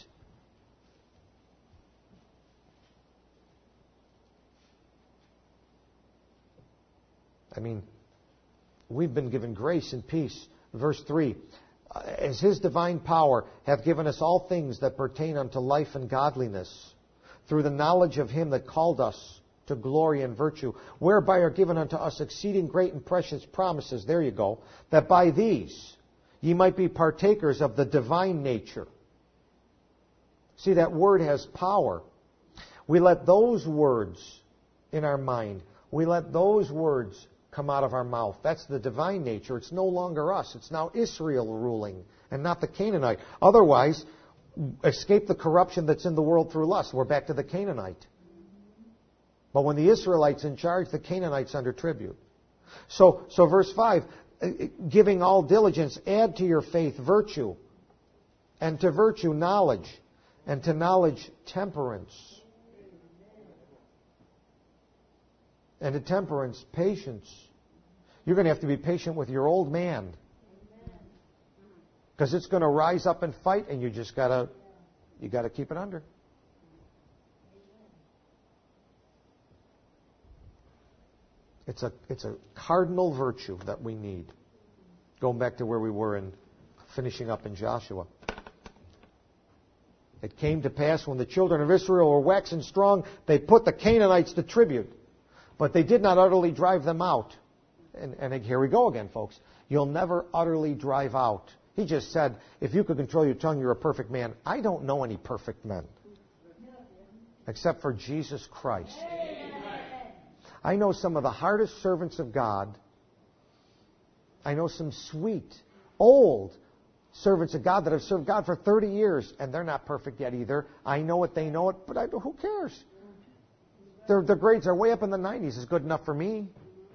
I mean, we've been given grace and peace. Verse 3, as His divine power hath given us all things that pertain unto life and godliness, through the knowledge of Him that called us to glory and virtue, whereby are given unto us exceeding great and precious promises, there you go, that by these ye might be partakers of the divine nature. See, that word has power. We let those words in our mind, we let those words come out of our mouth. That's the divine nature. It's no longer us. It's now Israel ruling and not the Canaanite. Otherwise, escape the corruption that's in the world through lust. We're back to the Canaanite. But when the Israelites in charge, the Canaanites under tribute. So verse 5, giving all diligence, add to your faith virtue, and to virtue knowledge, and to knowledge temperance, and to temperance patience. You're going to have to be patient with your old man, because it's going to rise up and fight, and you got to keep it under. It's a cardinal virtue that we need. Going back to where we were in finishing up in Joshua. It came to pass when the children of Israel were waxing strong, they put the Canaanites to tribute. But they did not utterly drive them out. And here we go again, folks. You'll never utterly drive out. He just said, if you could control your tongue, you're a perfect man. I don't know any perfect men. Except for Jesus Christ. I know some of the hardest servants of God. I know some sweet, old servants of God that have served God for 30 years, and they're not perfect yet either. I know it, they know it, but who cares? Their grades are way up in the 90s. Is good enough for me.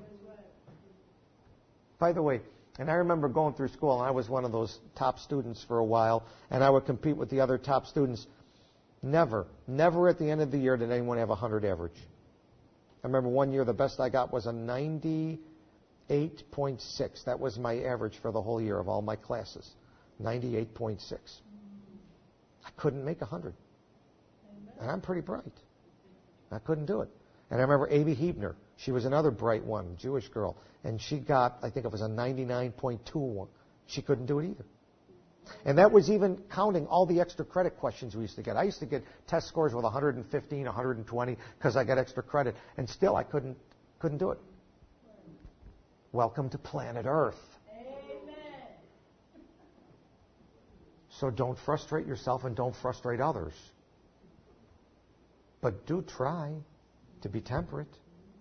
By the way, and I remember going through school, and I was one of those top students for a while, and I would compete with the other top students. Never at the end of the year did anyone have 100 average. I remember one year the best I got was a 98.6. That was my average for the whole year of all my classes. 98.6. I couldn't make 100. And I'm pretty bright. I couldn't do it. And I remember Amy Hebner. She was another bright one, Jewish girl. And she got, I think it was a 99.21. She couldn't do it either. And that was even counting all the extra credit questions we used to get. I used to get test scores with 115, 120 because I got extra credit. And still I couldn't do it. Welcome to planet Earth. Amen. So don't frustrate yourself and don't frustrate others. But do try to be temperate.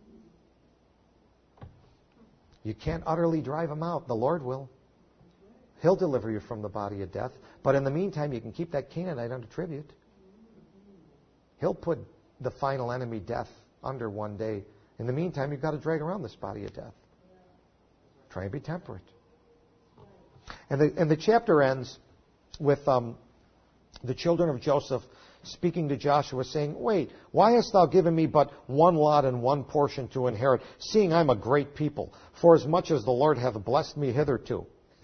You can't utterly drive them out. The Lord will. He'll deliver you from the body of death. But in the meantime, you can keep that Canaanite under tribute. He'll put the final enemy, death, under one day. In the meantime, you've got to drag around this body of death. Try and be temperate. And the chapter ends with the children of Joseph speaking to Joshua, saying, wait, why hast thou given me but one lot and one portion to inherit, seeing I'm a great people, for as much as the Lord hath blessed me hitherto?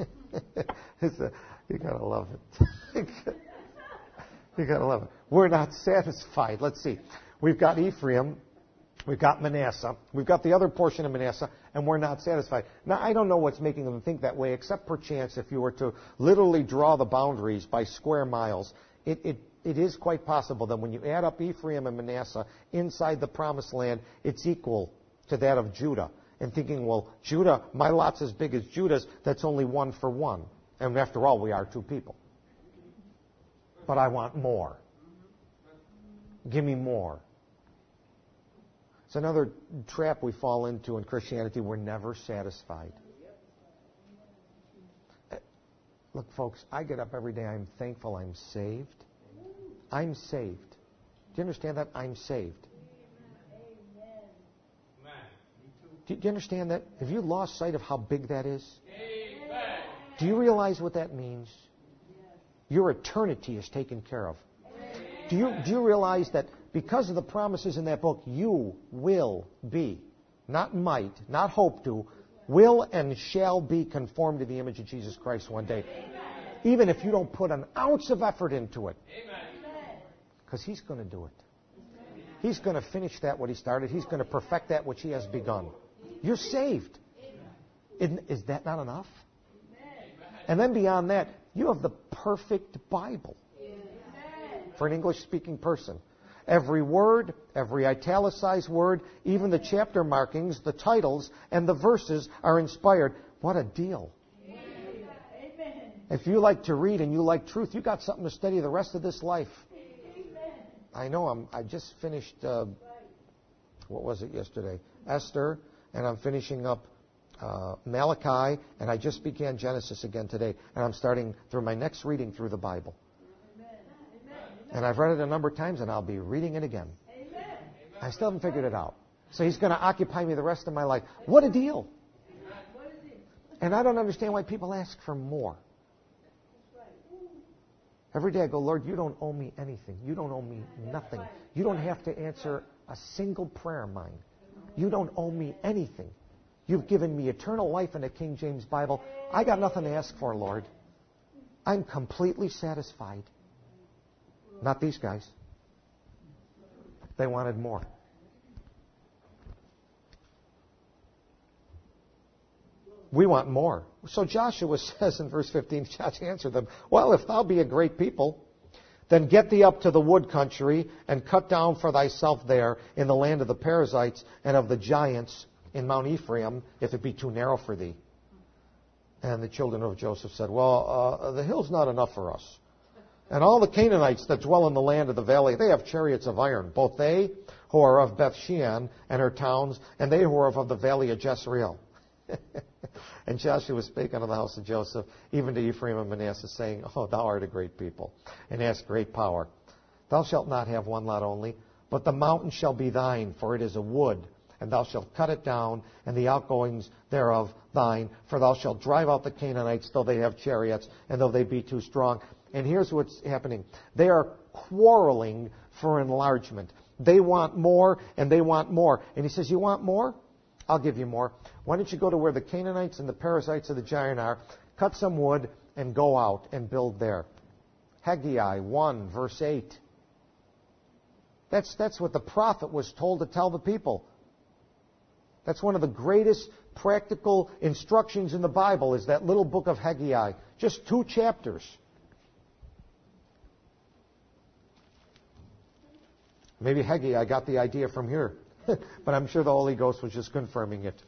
You got to love it. You got to love it. We're not satisfied. Let's see. We've got Ephraim, We've got Manasseh. We've got the other portion of Manasseh, and we're not satisfied. Now, I don't know what's making them think that way, except perchance if you were to literally draw the boundaries by square miles, it is quite possible that when you add up Ephraim and Manasseh inside the promised land, it's equal to that of Judah. And thinking, well, Judah, my lot's as big as Judah's, that's only 1 for 1. And after all, we are 2 people. But I want more. Give me more. It's another trap we fall into in Christianity. We're never satisfied. Look, folks, I get up every day. I'm thankful I'm saved. I'm saved. Do you understand that? I'm saved. Do you understand that? Have you lost sight of how big that is? Amen. Do you realize what that means? Your eternity is taken care of. Do you realize that because of the promises in that book, you will be, not might, not hope to, will and shall be conformed to the image of Jesus Christ one day. Even if you don't put an ounce of effort into it. Because He's going to do it. He's going to finish that what He started. He's going to perfect that which He has begun. You're saved. Is that not enough? And then beyond that, you have the perfect Bible for an English-speaking person. Every word, every italicized word, even the chapter markings, the titles, and the verses are inspired. What a deal. If you like to read and you like truth, you got something to study the rest of this life. I know I just finished, what was it yesterday? Esther, and I'm finishing up Malachi, and I just began Genesis again today, and I'm starting through my next reading through the Bible. And I've read it a number of times, and I'll be reading it again. I still haven't figured it out. So He's going to occupy me the rest of my life. What a deal. And I don't understand why people ask for more. Every day I go, Lord, you don't owe me anything. You don't owe me nothing. You don't have to answer a single prayer of mine. You don't owe me anything. You've given me eternal life in the King James Bible. I got nothing to ask for, Lord. I'm completely satisfied. Not these guys. They wanted more. We want more. So Joshua says in verse 15, Joshua answered them, well, if thou be a great people, then get thee up to the wood country and cut down for thyself there in the land of the Perizzites and of the giants in Mount Ephraim, if it be too narrow for thee. And the children of Joseph said, well, the hill's not enough for us. And all the Canaanites that dwell in the land of the valley, they have chariots of iron, both they who are of Beth-shean and her towns, and they who are of the valley of Jezreel. And Joshua spake unto the house of Joseph, even to Ephraim and Manasseh, saying, oh, thou art a great people, and hast great power. Thou shalt not have one lot only, but the mountain shall be thine, for it is a wood, and thou shalt cut it down, and the outgoings thereof thine, for thou shalt drive out the Canaanites, though they have chariots, and though they be too strong. And here's what's happening. They are quarreling for enlargement. They want more, and they want more. And he says, you want more? I'll give you more. Why don't you go to where the Canaanites and the Perizzites of the giant are, cut some wood, and go out and build there. Haggai 1, verse 8. That's what the prophet was told to tell the people. That's one of the greatest practical instructions in the Bible, is that little book of Haggai. Just 2 chapters. Maybe Haggai got the idea from here. But I'm sure the Holy Ghost was just confirming it.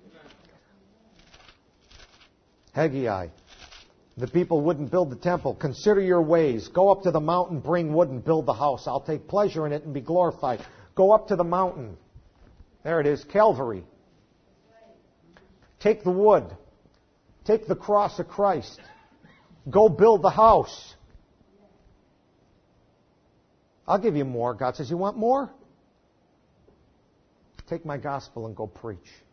Haggai. The people wouldn't build the temple. Consider your ways. Go up to the mountain, bring wood, and build the house. I'll take pleasure in it and be glorified. Go up to the mountain. There it is, Calvary. Take the wood. Take the cross of Christ. Go build the house. I'll give you more. God says, you want more? Take my gospel and go preach.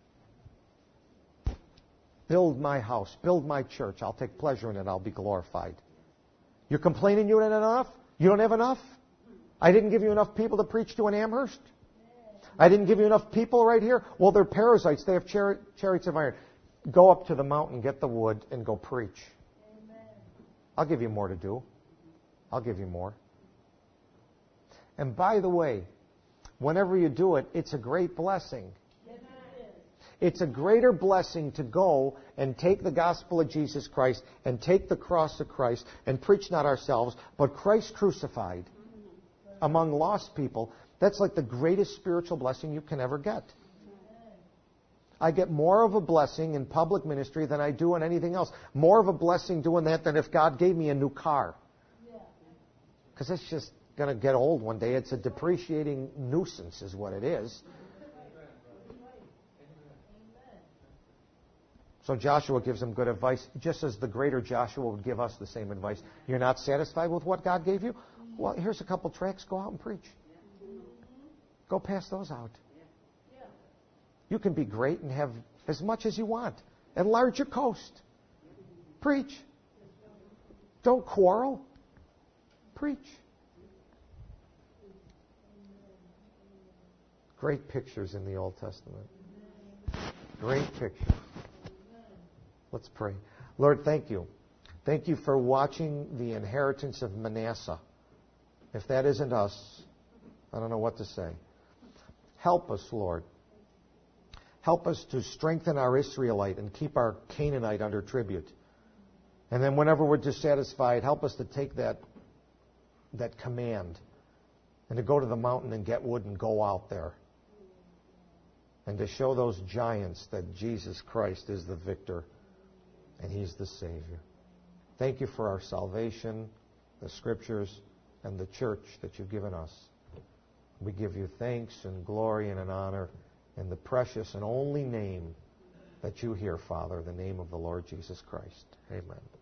Build my house. Build my church. I'll take pleasure in it. I'll be glorified. You're complaining you don't have enough? You don't have enough? I didn't give you enough people to preach to in Amherst? I didn't give you enough people right here? Well, they're Perizzites. They have chariots of iron. Go up to the mountain, get the wood, and go preach. I'll give you more to do. I'll give you more. And by the way, whenever you do it, it's a great blessing. It's a greater blessing to go and take the gospel of Jesus Christ and take the cross of Christ and preach not ourselves, but Christ crucified among lost people. That's like the greatest spiritual blessing you can ever get. I get more of a blessing in public ministry than I do in anything else. More of a blessing doing that than if God gave me a new car. Because it's just going to get old one day. It's a depreciating nuisance is what it is. So Joshua gives them good advice, just as the greater Joshua would give us the same advice. You're not satisfied with what God gave you? Well, here's a couple tracts. Go out and preach. Go pass those out. You can be great and have as much as you want. Enlarge your coast. Preach. Don't quarrel. Preach. Great pictures in the Old Testament. Great pictures. Let's pray. Lord, thank you. Thank you for watching the inheritance of Manasseh. If that isn't us, I don't know what to say. Help us, Lord. Help us to strengthen our Israelite and keep our Canaanite under tribute. And then whenever we're dissatisfied, help us to take that command and to go to the mountain and get wood and go out there. And to show those giants that Jesus Christ is the victor and He's the Savior. Thank you for our salvation, the Scriptures, and the church that you've given us. We give you thanks and glory and an honor in the precious and only name that you hear, Father, the name of the Lord Jesus Christ. Amen.